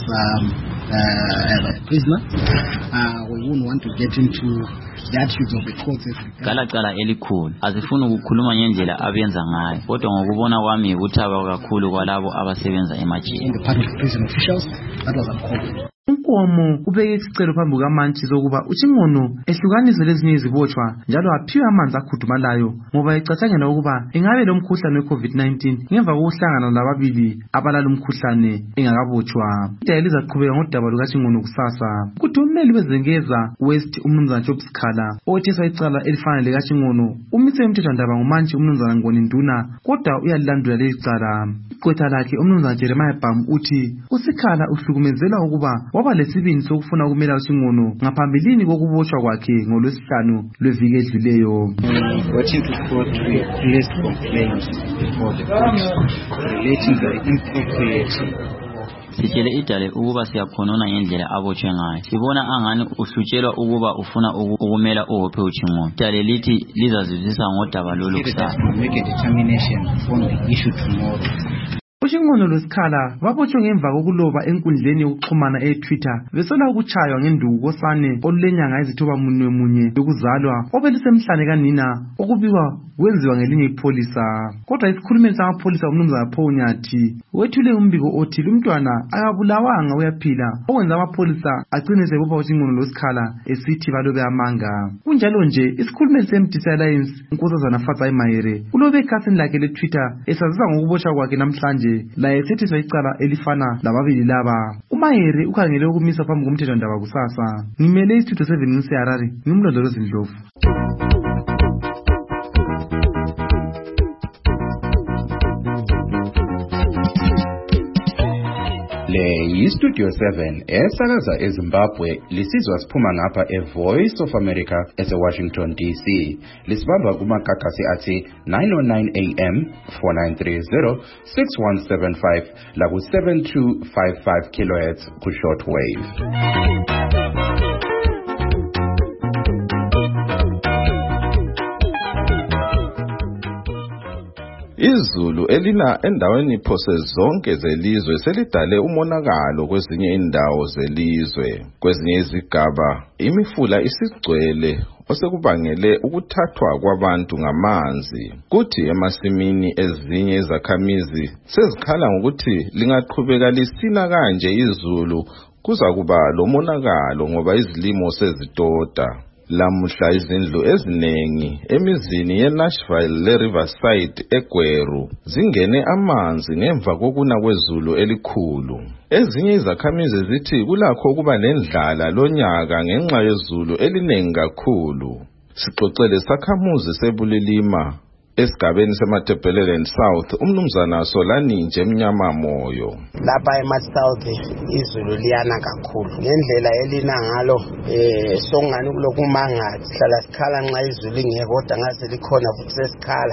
prisoner. We wouldn't want to get into the attitudes of the courts. Cala elikhulu azifuna ukukhuluma ngendlela abenza ngayo kodwa ngokubona kwami ukuthaba kakhulu kwalabo abasebenza emajele. On the part of the prison officials, that was uncalled. uNkomo ubeke isicelo phambi kukaMantshi sokuba uChingono ehlukaniswe lezinye izibotshwa njalo aphiwe amanzi akhudumalayo ngoba ecathangela ukuba ingabe lo mkhuhlane we-COVID-19 ngemva kokuhlangana lababili abalala umkhuhlane engakabotshwa. Idale lizaqhubeka ngodaba lukaChingono kusasa. Kuthi ummeli wezengeza West umnumzana Job Sikhala owethesa icala elifana likaChingono umise umthethwandaba nguMantshi umnumzana Ngoni Nduna kodwa uyalilandula leli cala. Igqwetha lakhe umnumzana Jeremiah Bam uthi uSikhala uhlukumezela ukuba waba lesibindi sokufuna ukumela uChingono ngaphambilini kokubotshwa kwakhe ngoLwesihlanu lweviki edluleyo. Watching to court, we placed complaints before the court relating the inappropriate. Sitshele idale ukuba siyakhonona ngendlela abotshwe ngayo. Sibona angani uhlutshelwa ukuba ufuna ukumela uHope uChingono. Idale lithi lizazivisa ngodaba lolu kusasa. Make a determination on the issue tomorrow. uChingono loSikhala babotshwe ngemva kokuloba enkundleni yokuxhumana eTwitter besola ukutshaywa ngenduku kosane olulenyanga ezithoba munye yokuzalwa obelisemhlane kanina okubikwa kwenziwa ngelinye ipholisa. Kodwa isikhulumeli samapholisa umnumzana Phonyathi wethule umbiko othi lumntwana akabulawanga uyaphila okwenza amapholisa agcine sebopha uChingono loSikhala esithi balobe amanga. Kunjalo nje isikhulumeli seMDC Alliance uNkosazana Fatsai Mahere ulobe ekhasini lakhe leTwitter esazisa ngokubotshwa kwakhe namhlanje laye sethiswa icala elifana lababili laba. uMahere ukhangele ukumisa phambi komthethwandaba kusasa. Ngimele istudio 7 ngiseHarare ngimlondolozi Ndlovu. Le yiStudio 7 esakaza eZimbabwe lisizwa siphuma ngapha eVoice of America eseWashington DC. Lisibamba kumakakasi athi 909 AM 4930 6175 la ku 7255 kHz ku shortwave. Izulu elina endaweni phose zonke zelizwe selidale umonakalo kwezinye indawo zelizwe. Kwezinye izigaba imifula isigcwele osekubangele ukuthathwa kwabantu ngamanzi. Kuthi emasimini ezinye izakhamizi sezikhala ngokuthi lingaqhubeka lisina kanje izulu kuza kuba lomonakalo ngoba izilimo sezitoda. Lamuhla izindlu eziningi emizini yeNashville leRiverside eGweru zingene amanzi ngemva kokuna kwezulu elikhulu. Ezinye izakhamizi zithi kulakho kuba nendlala lonyaka ngenxa yezulu eliningi kakhulu. Sixoxele sakhamuzi seBulilima esigabeni seMatebeleland South umnumzana Solani Njemnyama Moyo. Lapha eMasouth izulu liyana kakhulu ngendlela elina ngalo songani kulokumangathi hlala sikhala nxa izulu lingekho kodwa ngaze likhona futhi sesikhala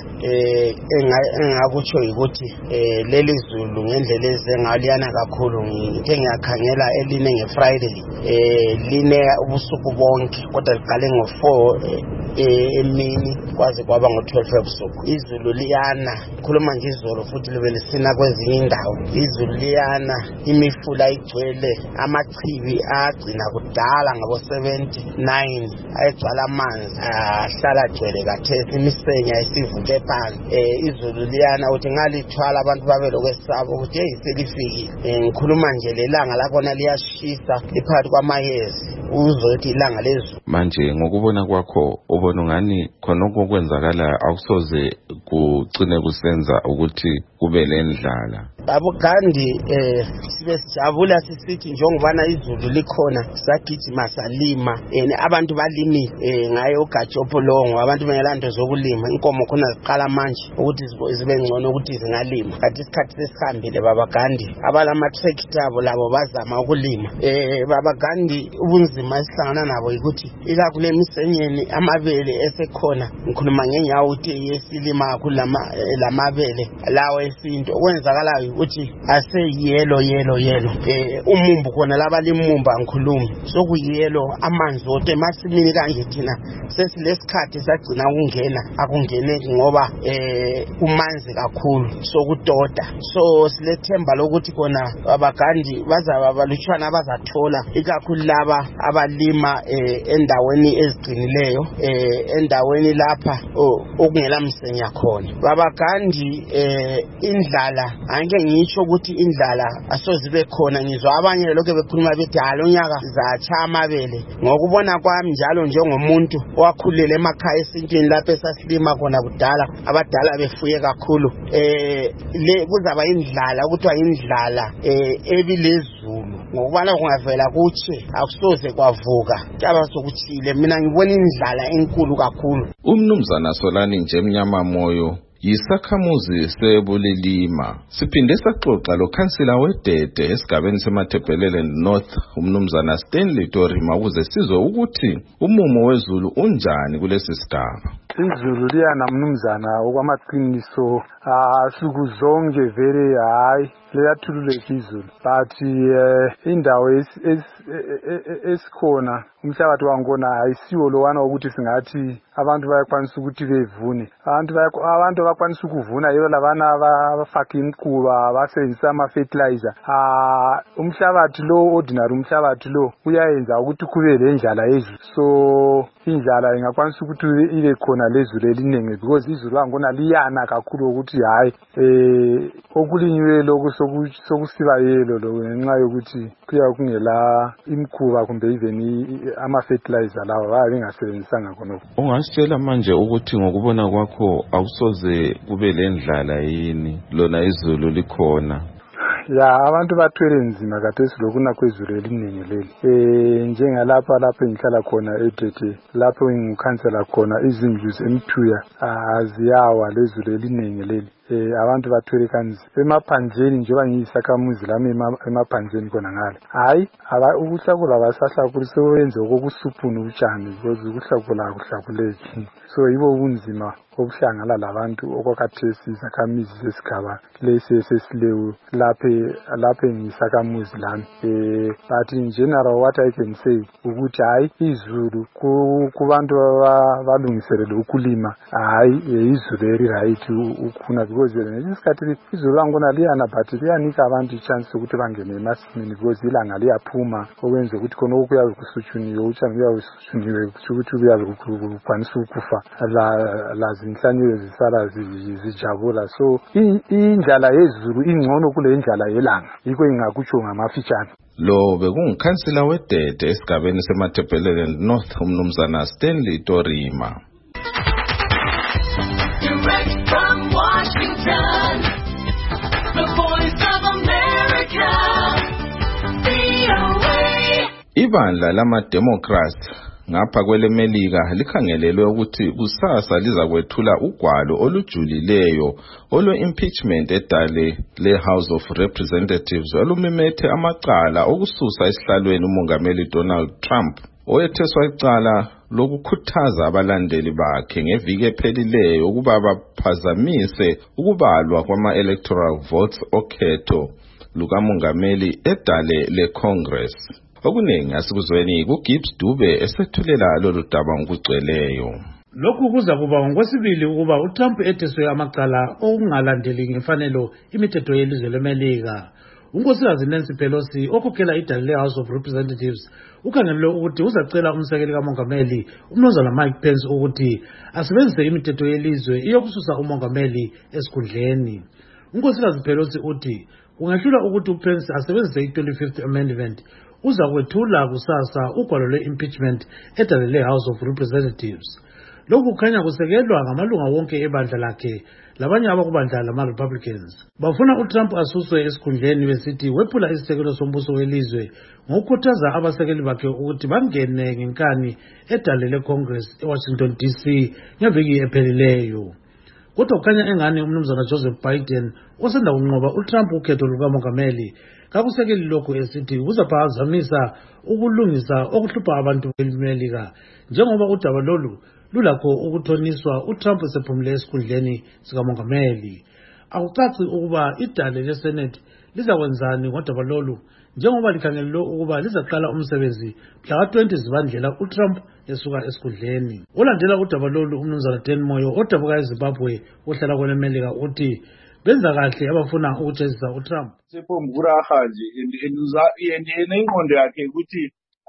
engakutsho ukuthi leli zulu ngendlela ezengaliyana kakhulu ngithe ngiyakhangela eline ngeFriday line ubusuku bonke kodwa liqale ngo4 emini kwaze kwaba ngo12 ebusuku. Izulu liyana khuluma nje izolo futhi libe lisina kwezinye indawo. Izulu liyana imifula igcwele amachibi agcina kudala ngabo 79 ayegcwala amanzi ahlala agcwele kathesi imisenya isivuke phansi. Izulu liyana uthi ngalithwala abantu babe lokwesaba ukuthi hey selifikile. Ngikhuluma nje lelanga lakhona liyashisa liphakathi kwamayezi uzothi ilanga lezulu. Manje ngokubona kwakho ubona ngani khona okwenzakala akusoze kucine kusenza ukuthi kube lendlala. Babo Gandhi sibe sijabula sisithi njengobana izulu likhona sagijima salima abantu balimi ngaye uGajopolongo abantu bengelanto zokulima inkomo khona ziqala manje ukuthi zibe ngcono ukuthi zingalima kanti isikhathi sesihambile Baba Gandhi abalama tractor abo labo bazama ukulima. Baba Gandhi ubunzima esihlangana nabo ukuthi ikakhulu emisenyeni amabele esekhona ngikhuluma ngenyawo ukuthi yesilima kakhulu lamabele lawo esinto okwenzakalayo ukuthi ase yellow umumbu khona laba limumba ngikhuluma sokuyelo amanzi ote masimini kanje thina sesilesikhathi sagcina ukungena akungeneki ngoba umanzi kakhulu sokudoda so silethemba lokuthi khona abagandi bazaba balutshwana bazathola ikakhulu laba abalima endaweni ezigcinileyo endaweni lapha okungela msenya khona. Babagandi indlala angeke ngisho ukuthi indlala asozibe khona ngizwa abanye lokho bekhuluma bethi halonyaka zatsha amabele ngokubona kwami njalo njengomuntu owakhulele emakhaya esintwini lapha esasilima khona kudala abadala befuye kakhulu le kuzaba indlala ukuthiwa indlala ebilezulu ngokubana kungavela kutshe akusoze kwavuka taba sokuthile mina ngibona indlala enkulu kakhulu. Umnumzana Solani Njemnyama Moyo yisakhamuzi seBulilima. Siphinde saxoxa lo khansila wedede esigabeni seMatebeleland North umnumzana Stanley Torima ukuze sizwe ukuthi umumo wezulu unjani kulesi sigaba. Izulu liyana mnumzana okwamaqiniso suku zonke vele hayi liyathululeka izulu but indawo esikhona umhlabathi wangona ayisiwo lowana ukuthi singathi abantu bayakwanisa ukuthi bevune abantu bakwanisa ukuvuna yibo labana abafaka imquba basebenzisa ama fertilizer umhlabathi lo ordinary umhlabathi lo uyayenza ukuthi kube lendlala yezulu so indlala ingakwanisa ukuthi ibe khona lezulu eliningi because izulu wangona liyana kakhulu ukuthi hayi okulinyiwe lokho sokusiba yelo lo ngenxa yokuthi kuya kungela imkhuba kumbe even ama fertilizer lawo babengasebenzisanga khonokho. Ungasitshela manje ukuthi ngokubona kwakho awusoze kube lendlala yini lona izulu likhona? Ya abantu bathwele nzima kathesi lokuna kwezulu eliningi leli njengalapha lapho ngihlala khona eDete lapho ngikhansela khona izindlu eMthuya aziyawa lezulu eliningi leli abantu bathwele kanzi emaphandleni njengoba ngiyisakhamuzi lami emaphandleni khona ngale hayi ukuhlakula basahlakula sewenze okokusuphuna utshani because ukuhlakula kuhlakuleki so yibo ubunzima obuhlangana labantu okwakhathesi izakhamizi zesigaba lesi esesilewu lapho ngiyisakhamuzi lami but in general what I can say ukuthi hayi izulu kubantu balungiselele ukulima hayi izulu eri right ukhuna because isikhathi izulu langona liyana but liyanika abantu ichance ukuthi bangene emasimini because ilanga liyaphuma okwenza ukuthi khona okuyabe kusuthuniwe utshani kuyabe kusuthuniwe ukuthi kuyabe kukwanisa ukufa inhlanyelo zisala zijabula so indlala yezulu ingcono kule indlala yelanga yikho ingakutsho ngamafitshane. Lo bekungikhansila wedede esigabeni seMatebeleland North umnumzana Stanley Torima. Direct from Washington, the Voice of America, VOA. Ibandla lama-Democrats ngapha kwelemelika likhangelelwe ukuthi kusasa liza kwethula ugwalo olujulileyo olwe-impeachment edale le-House of Representatives olumimethe amacala okususa esihlalweni umongameli Donald Trump oyetheswa icala lokukhuthaza abalandeli bakhe ngeviki ephelileyo ukuba baphazamise ukubalwa kwama-electoral votes okhetho lukamongameli edale le-Congress. Okuningi asikuzweni kuGibbs Dube esethulela lolu daba ngokugcweleyo. Lokhu kuza kuba ngokwesibili ukuba uTrump etheswe amacala okungalandeli ngemfanelo imithetho yelizwe leMelika. uNkosikazi Nancy Pelosi okhokhela idale le-House of Representatives ukhangelelwe ukuthi uzacela umsekeli kamongameli umnumzana Mike Pence ukuthi asebenzise imithetho yelizwe iyokususa umongameli esikhundleni. uNkosikazi Pelosi uthi kungahlula ukuthi uPence asebenzise i-25th Amendment uza kwethula kusasa ugwalo lwe-impeachment edale le-House of Representatives. Lokhu kukhanya kusekelwa ngamalunga wonke ebandla lakhe labanye abakubandla lama-Republicans. Bafuna uTrump asuswe esikhundleni besithi wephula isisekelo sombuso welizwe ngokukhuthaza abasekeli bakhe ukuthi bangene ngenkani edale le-Congress eWashington DC ngeviki ephelileyo. Kodwa kukhanya engani umnumzana Joseph Biden osanda kunqoba uTrump ukhetho lukamongameli kakusekeli lokhu esithi kuzaphazamisa ukulungisa okuhlupha abantu beMelika njengoba udaba lolu lulakho ukuthoniswa uTrump esephumile esikhundleni sikamongameli. Akucaci ukuba idale leSenate lizakwenzani ngodaba lolu njengoba likhangelelwe ukuba lizaqala umsebenzi mhla ka-20 Zibandlela uTrump esuka esikhundleni. Olandela udaba lolu umnumzana Dan Moyo odabuka eZimbabwe ohlala kweleMelika uthi benza kahle abafuna ukujezisa uTrump. Sephomburaha nje and ingqondo yakhe ukuthi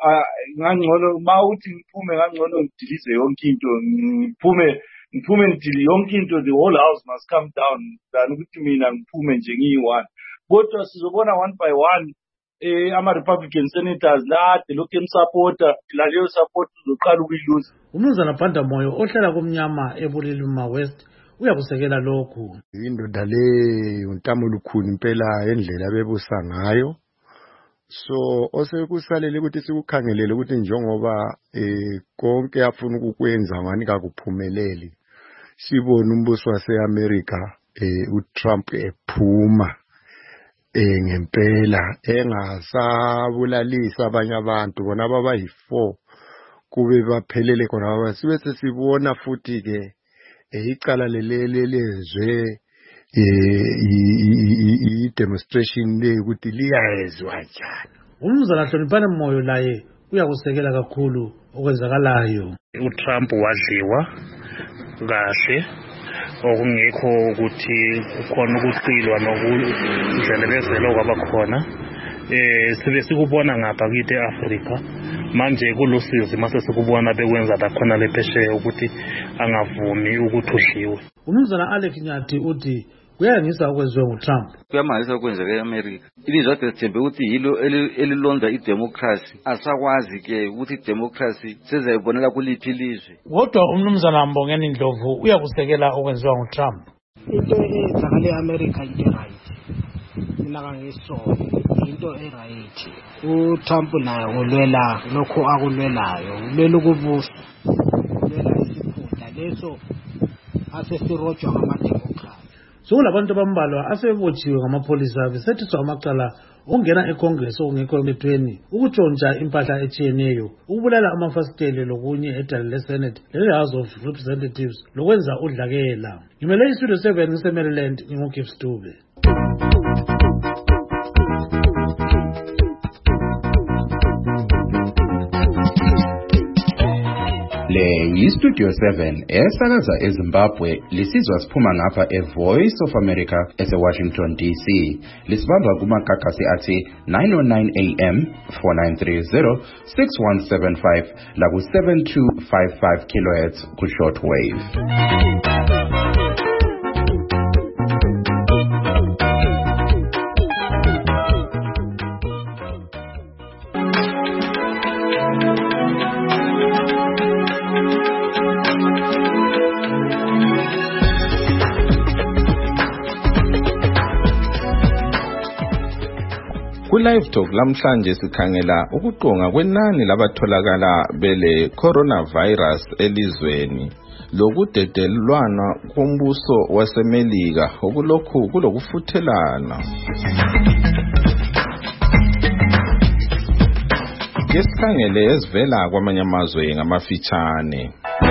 ngangcono mawuthi ngiphume ngangcono ngidilize yonke into ngiphume ngidili yonke into, the whole house must come down than ukuthi mina ngiphume nje ngiyi-one. Kodwa sizobona one by one ama-Republican senators lade lokhu emsupporta laleyo support uzoqala ukuyiluza. Umnumzana Banda Moyo ohlala kumnyama eBulilima West uyakusekela lokhu. Indoda le untamo lukhulu impela endlela bebusa ngayo. So osekusalele ukuthi sikukhangelele ukuthi njengoba konke afuna ukukwenza ngani kakuphumeleli. Sibona umbuso waseAmerica uTrump ephuma ngempela engasabulalisa abanye abantu bona abayi4 kube baphelele khona sibe sesibona futhi ke icala lelezwe i-demonstration le ukuthi liyezwa njani. Umnumzana Hloniphane Moyo laye uyakusekela kakhulu okwenzakalayo. uTrump wadliwa kahle okungekho ukuthi kukhona ukuqilwa nokudlelezela kwabakhona. Sibe sikubona ngapha kithi eAfrika manje kulusizi mase sikubona bekwenza lakhona lephesheya ukuthi angavumi ukuthi udliwe. Umnumzana Alex Nyathi uthi kuyangisa okwenziwe nguTrump. Kuyamangisa okwenzeka eAmerica. Ilizwe sithembe ukuthi yilo elilonda idemocracy. Asakwazi ke ukuthi idemocracy sezayibonela kuliphi ilizwe. Kodwa umnumzana Mbongeni Ndlovu uyakusekela okwenziwa nguTrump. Into eyenzakala eAmerica into right. Mina kangisona into right. uTrump naye ulwela lokho akulwelayo. Ulwela ukubusa. Ulwela isikhundla leso asesirojwa ngamademocracy. Sokulabantu abambalwa asebebotshiwe ngamapholisa besethiswa amacala ongena eCongress okungekho emthethweni, ukutshontsha impahla etshiyeneyo, ukubulala amafasiteli lokunye edale leSenate lele-House of Representatives lokwenza udlakela. Ngimele iStudio 7 ngise-Maryland nginguGibbs Dube. Le yiStudio 7 esakaza eZimbabwe lisizwa siphuma ngapha eVoice of America eseWashington DC. Lisibamba kumagagasi athi 909 AM 4930 6175 laku 7255 kHz ku shortwave. Ku-Live Talk lamhlanje sikhangela ukuqonga kwenani labatholakala bele coronavirus elizweni lokudedelwana kombuso waseMelika okulokhu kulokufuthelana. Kesikhangele ezivela kwamanye amazwe ngamafitshane.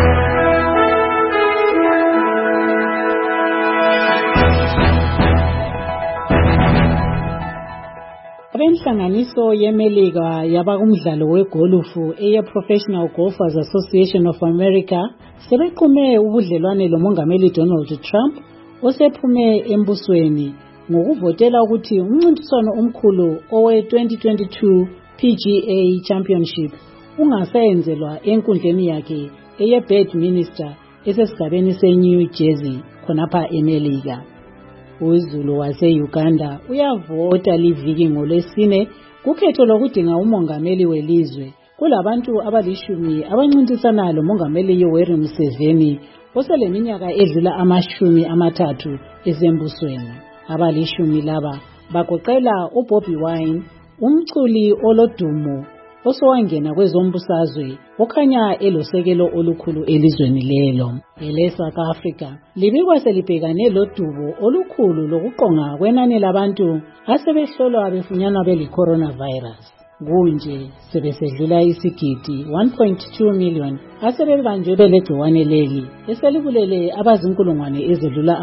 Abenhlanganiso yeMelika yabakumdlalo wegolufu eye-Professional Golfers Association of America sebequme ubudlelwane lomongameli Donald Trump osephume embusweni ngokuvotela ukuthi umncintiswano omkhulu owe-2022 PGA Championship ungasayenzelwa enkundleni yakhe eye-Bedminster esesigabeni seNew Jersey khonapha eMelika. uZulu wase-Uganda uyavota liviki ngolwesine kukhetho lokudinga umongameli welizwe kulabantu abalishumi abancintisana lomongameli Yoweri Museveni oseleminyaka edlula 30 ezembusweni. Abalishumi laba bagoqela uBobby Wine, umculi olodumo osowangena kwezombusazwe okhanya elosekelo olukhulu elizweni lelo. South Africa libikwa selibhekane lodubo olukhulu lokuqonga kwenani labantu asebehlolwa befunyanwa beli-coronavirus. Kunje sebesedlula isigidi 1.2 million asebebanjwe belegciwane leli eselibulele abazinkulungwane ezidlula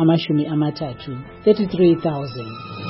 33,000.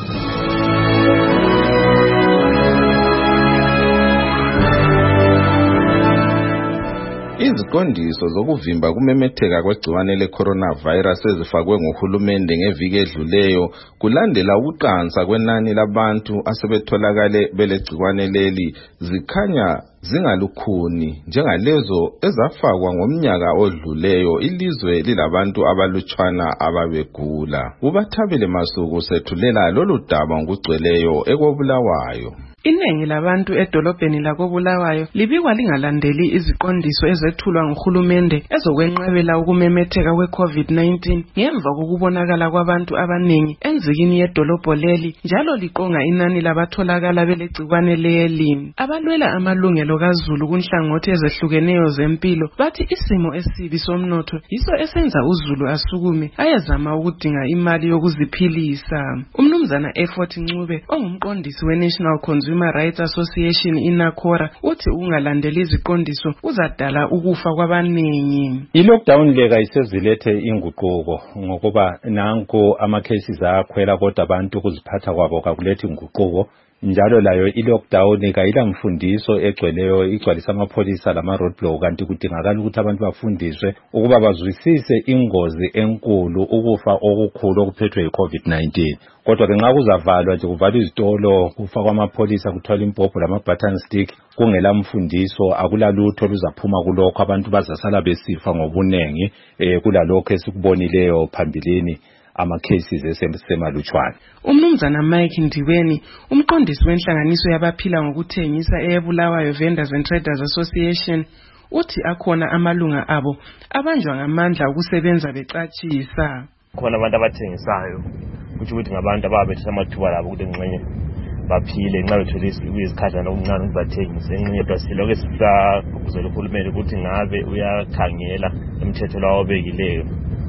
Iziqondiso zokuvimba kumemetheka kwegciwane le-coronavirus ezifakwe nguhulumende ngeviki edluleyo kulandela ukuqansa kwenani labantu asebetholakale belegciwane leli zikhanya zingalukhuni njengalezo ezafakwa ngomnyaka odluleyo ilizwe lilabantu abalutshwana ababegula. Ubathabile Masuku sethulela lolu daba ngokugcweleyo ekobulawayo. Iningi labantu edolobheni lakobulawayo libikwa lingalandeli iziqondiso ezethulwa nguhulumende ezokwenqabela ukumemetheka kwe-COVID-19 ngemva kokubonakala kwabantu abaningi enzikini yedolobho leli njalo liqonga inani labatholakala belegciwane leli. Abalwela amalungelo kaZulu kunhlangothi ezehlukeneyo zempilo bathi isimo esibi somnotho yiso esenza uZulu asukume ayezama ukudinga imali yokuziphilisa. Umnumzana Effort Ncube ongumqondisi we-National Consumer Rights Association iNACORA uthi ungalandeli iziqondiso uzadala ukufa kwabaningi. I-lockdown leka isezilethe inguquko ngokuba nanko ama-cases ayakhwela kodwa abantu kuziphatha kwabo kakulethi inguquko. Njalo layo i-lockdown kayila mfundiso egcweleyo igcwalisa amapholisa lama-roadblock kanti kudingakala ukuthi abantu bafundiswe ukuba bazwisise ingozi enkulu ukufa okukhulu okuphethwe yi-COVID-19. Kodwa ke nxa kuzavalwa nje kuvalwa izitolo kufakwa amapholisa kuthola impopho lama-button stick kungela mfundiso akulalutho luzaphuma kulokho abantu bazasala besifa ngobunengi kulalokho esikubonileyo phambilini ama-cases esemalutshwane. Umnumzana Mike Ndiweni umqondisi wenhlanganiso yabaphila ngokuthengisa eyeBulawayo Vendors and Traders Association uthi akhona amalunga abo abanjwa ngamandla ukusebenza becatshisa. Khona abantu abathengisayo ukuthi ngabantu ababethatha amathuba labo ukuthi engxenye baphile nxa bethola izikhathana okuncane ukuthi bathengise engxenye basilokho esisagqugquzela uhulumende ukuthi ngabe uyakhangela imithetho lawo obekileyo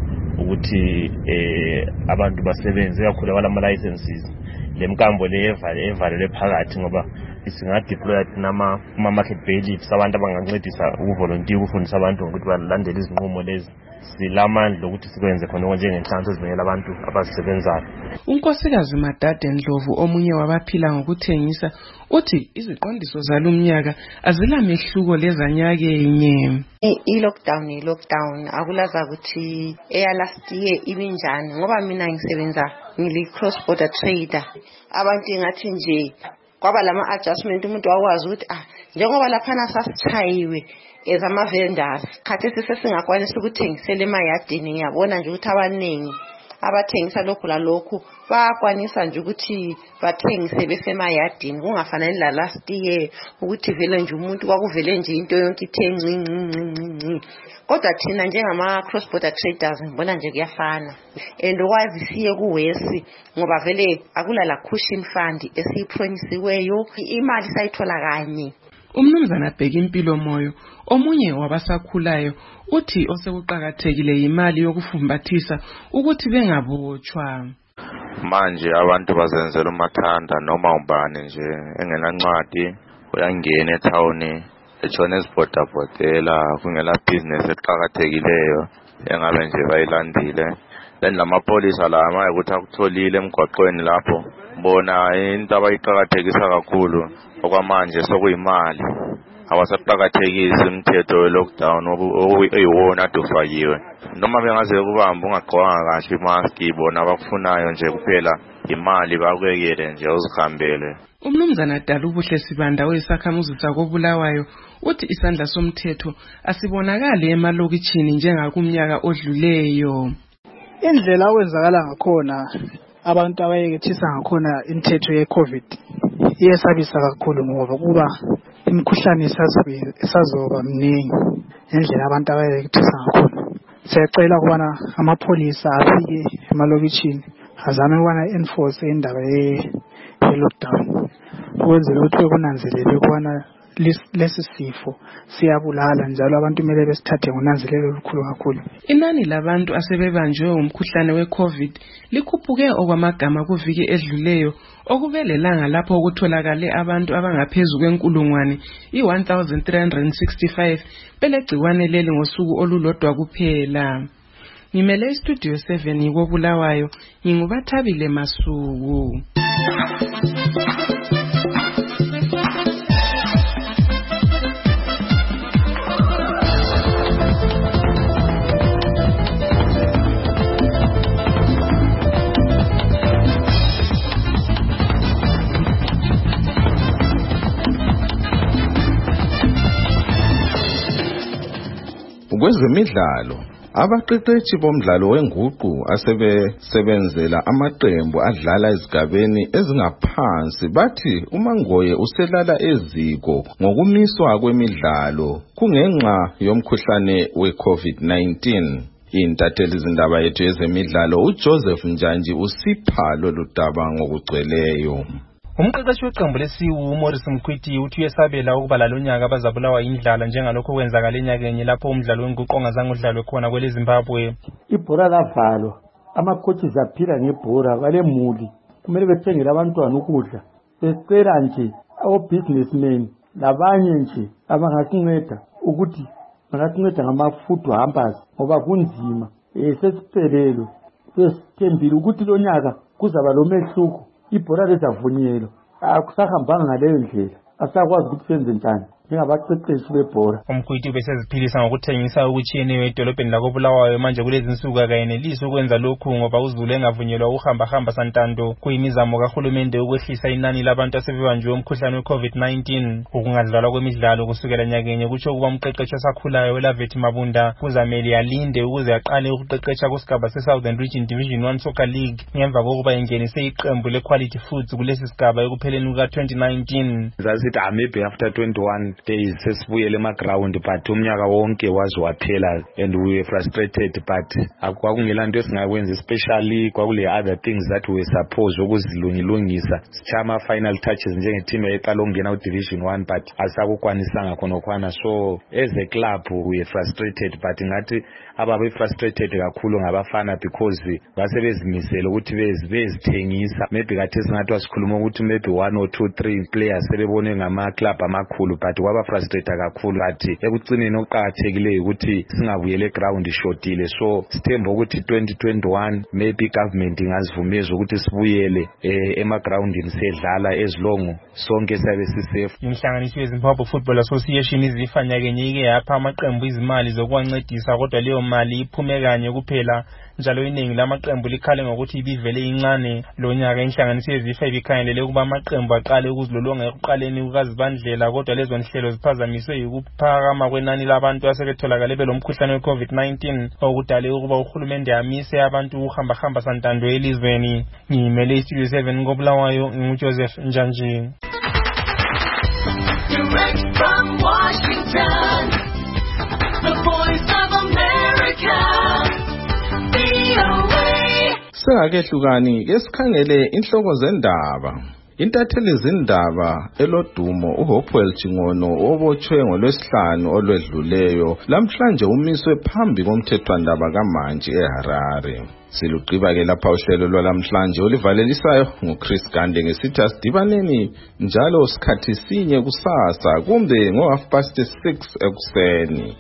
ukuthi abantu basebenze kakhulu abalama-licenses lemkambo le evalelwe phakathi ngoba singadeploya thina ama-market bailiffs abantu abangancedisa ukuvolontiya ukufundisa abantu ngokuthi balandele izinqumo lezi. Silamandla ukuthi sikwenze khona njengenhlanganiso ezibekela abantu abazisebenzayo. Unkosikazi Madade Ndlovu omunye wabaphila ngokuthengisa uthi iziqondiso zalumnyaka azilamehluko lezanyakenye. I-lockdown akulaza ukuthi last year ibinjani ngoba mina ngisebenza ngili-cross border trader. Abantu ngathi nje kwaba lama-adjustment umuntu wakwazi ukuthi njengoba laphana sasichayiwe ezama-vendors khathesi sesingakwanisa ukuthengisela emayadini ngiyabona nje ukuthi abaningi abathengisa lokhu lalokhu bayakwanisa nje ukuthi bathengise besemayadini kungafanani la last year ukuthi vele nje umuntu kwakuvele nje into yonke ithe nci. Kodwa thina njengama cross border traders ngibona nje kuyafana and okwazi siye kuwesi ngoba vele akulala cushion fund esiyipromiseiweyo imali sayithola kanye. Umnumzana Bheki Impilo Moyo omunye wabasakhulayo uthi osekuqhakathekile imali yokufumbathisa ukuthi bengabotshwa. Manje abantu bazenzela umathanda noma ubani nje engenancwadi uyangena etown etshone esibhodabhodela kungela business eqhakathekileyo engabe nje bayilandile then lamapolisa la maye ukuthi akutholile emgwaqweni lapho bona into abayiqhakathekisa kakhulu okwamanje sokuyimali awasaqhakathekisi umthetho we-lockdown oyiwona adufakiwe noma bengaze kubamba ungaqhwanga kahle imask bona abakufunayo nje kuphela imali bakuyekele nje uzihambele. Umnumzana Dalubuhle Sibanda oyisakhamuzi sakobulawayo uthi isandla somthetho asibonakali emalokitshini njengakumnyaka odluleyo. Indlela okwenzakala ngakhona abantu abayekethisa ngakhona imithetho ye-COVID iyesabisa kakhulu ngoba kuba imikhuhlane isazoba mningi indlela abantu abayekethisa ngakhona. Siyacela ukubana amapholisa afike emalokitshini azame ukubana enforce indaba ye-lockdown ukwenzela ukuthi kunanzelelwe ukubana lesi sifo siyabulala njalo abantu kumele besithathe ngonanzelelo olukhulu kakhulu. Inani labantu asebebanjwe umkhuhlane we-COVID likhuphuke okwamagama kuviki edluleyo okubelelanga lapho ukutholakale abantu abangaphezulu kwenkulungwane i-1365 belegciwane leli ngosuku olulodwa kuphela. Ngimele istudio 7 ngikobulawayo ngingubathabile Masuku. Kwezemidlalo abaqeqetshi bomdlalo wenguqu asebesebenzela amaqembu adlala ezigabeni ezingaphansi bathi uMangoye uselala eziko ngokumiswa kwemidlalo kungenxa yomkhuhlane we-COVID-19. Intatheli izindaba yethu yezemidlalo uJoseph Njanji usipha lolu daba ngokugcweleyo. Umqeqeshi weqembu lesiwu Morris Mkhwiti uthi uyesabela ukuba lalonyaka abazabulawa indlala njengalokho kwenzakala enyakeni lapho umdlalo wenguqu ongazange udlalwe khona kwele Zimbabwe. Ibhora lavalwa, amacoaches aphila ngebhora balemuli kumele bethengele abantwana ukudla. Besicela nje abo-businessmen labanye nje abangasinceda ukuthi bangasinceda ngama-food hampers ngoba kunzima. Sesiphelelwe sesithembile ukuthi lo nyaka kuzaba lo mehluko. Ibhora lizavunyelwa akusahambanga ngaleyo ndlela asakwazi ukuthi senze njani njengabaqeqeshi bebhora. Umkhwiti ubeseziphilisa ngokuthengisa okutshiyeneyo edolobheni lakobulawayo manje kulezi insuku akayenelisi ukwenza lokhu ngoba uzulu engavunyelwa ukuhamba santando kuyimizamo kahulumende ukwehlisa inani labantu asebebanjwe umkhuhlane we-COVID-19. Ukungadlalwa kwemidlalo kusukela nyakenye kutsho ukuba umqeqeshi osakhulayo weLavethi Mabunda kuzamele alinde ukuze aqale ukuqeqesha kusigaba se-Southern Region Division 1 Soccer League ngemva kokuba ingenise iqembu le-Quality Foods kulesi sigaba ekupheleni kuka-2019. Zasithi maybe after 21 days sesibuyele emaground but umnyaka wonke waze waphela and we were frustrated but akwakungela nto esingakwenza especially kwakule other things that we were supposed ukuzilungilungisa sichama final touches njengeteam eqala ukungena ku-Division 1 but asakukwanisanga khonokwana. So as a club we were frustrated but ngathi ababe frustrated kakhulu ngabafana because basebezimisela ukuthi bezithengisa maybe kathi singathi wasikhuluma ukuthi maybe 1 or 2 3 players sebebone ngama club amakhulu but kwaba frustrated kakhulu but ekucineni okuqhakathekileyo ukuthi singabuyele ground shotile. So sithemba ukuthi 2021 maybe government ingazivumeza ukuthi sibuyele emagroundini sedlala ezilongo sonke sabe sisafe. Inhlanganiso yeZimbabwe Football Association izifanya kenye ike yapha amaqembu izimali zokuwancedisa kodwa leyo mali iphume kanye kuphela njalo iningi lamaqembu likhale ngokuthi ibivele incane. Lo nyaka inhlanganiso yeZIFA ibikhangelele ukuba amaqembu aqale ukuzilolonga ekuqaleni kukaZibandlela, kodwa lezo nhlelo ziphazamiswe yikuphakama kwenani labantu asebetholakale belomkhuhlane we-COVID-19 okudale ukuba uhulumende amise abantu ukuhambahamba santando elizweni. Ngiyimele iStudio 7 koBulawayo, nginguJoseph Njanji. Direct from Washington, the Voice of America, VOA. Singakehlukani ke sikhangele inhloko zendaba. Intatheli zindaba elodumo uHopewell Chingono obotshwe ngoLwesihlanu olwedluleyo lamhlanje umiswe phambi komthethwandaba kaMantshi eHarare. Siluqiba ke lapha uhlelo lwalamhlanje olivalelisayo nguChris Gande ngesithi asidibaneni njalo sikhathi sinye kusasa kumbe ngo6:30 ekuseni.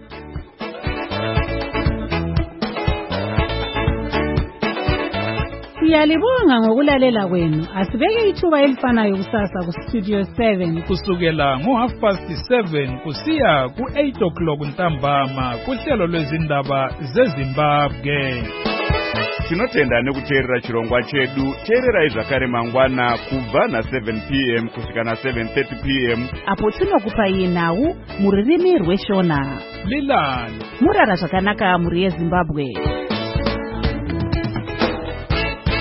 Siyalibonga ngokulalela kwenu. Asibeke ithuba elifanayo kusasa kuStudio 7 kusukela ngo7:30 kusiya ku8 ntambama kuhlelo lwezindaba zeZimbabwe. Tinotenda nekuteerera chirongwa chedu. Teererai zvakare mangwana kubva na7 p.m. kusvika na7:30 p.m. apo tinokupai nhau muririmi rweshona. Lilani murara zvakanaka muri yeZimbabwe.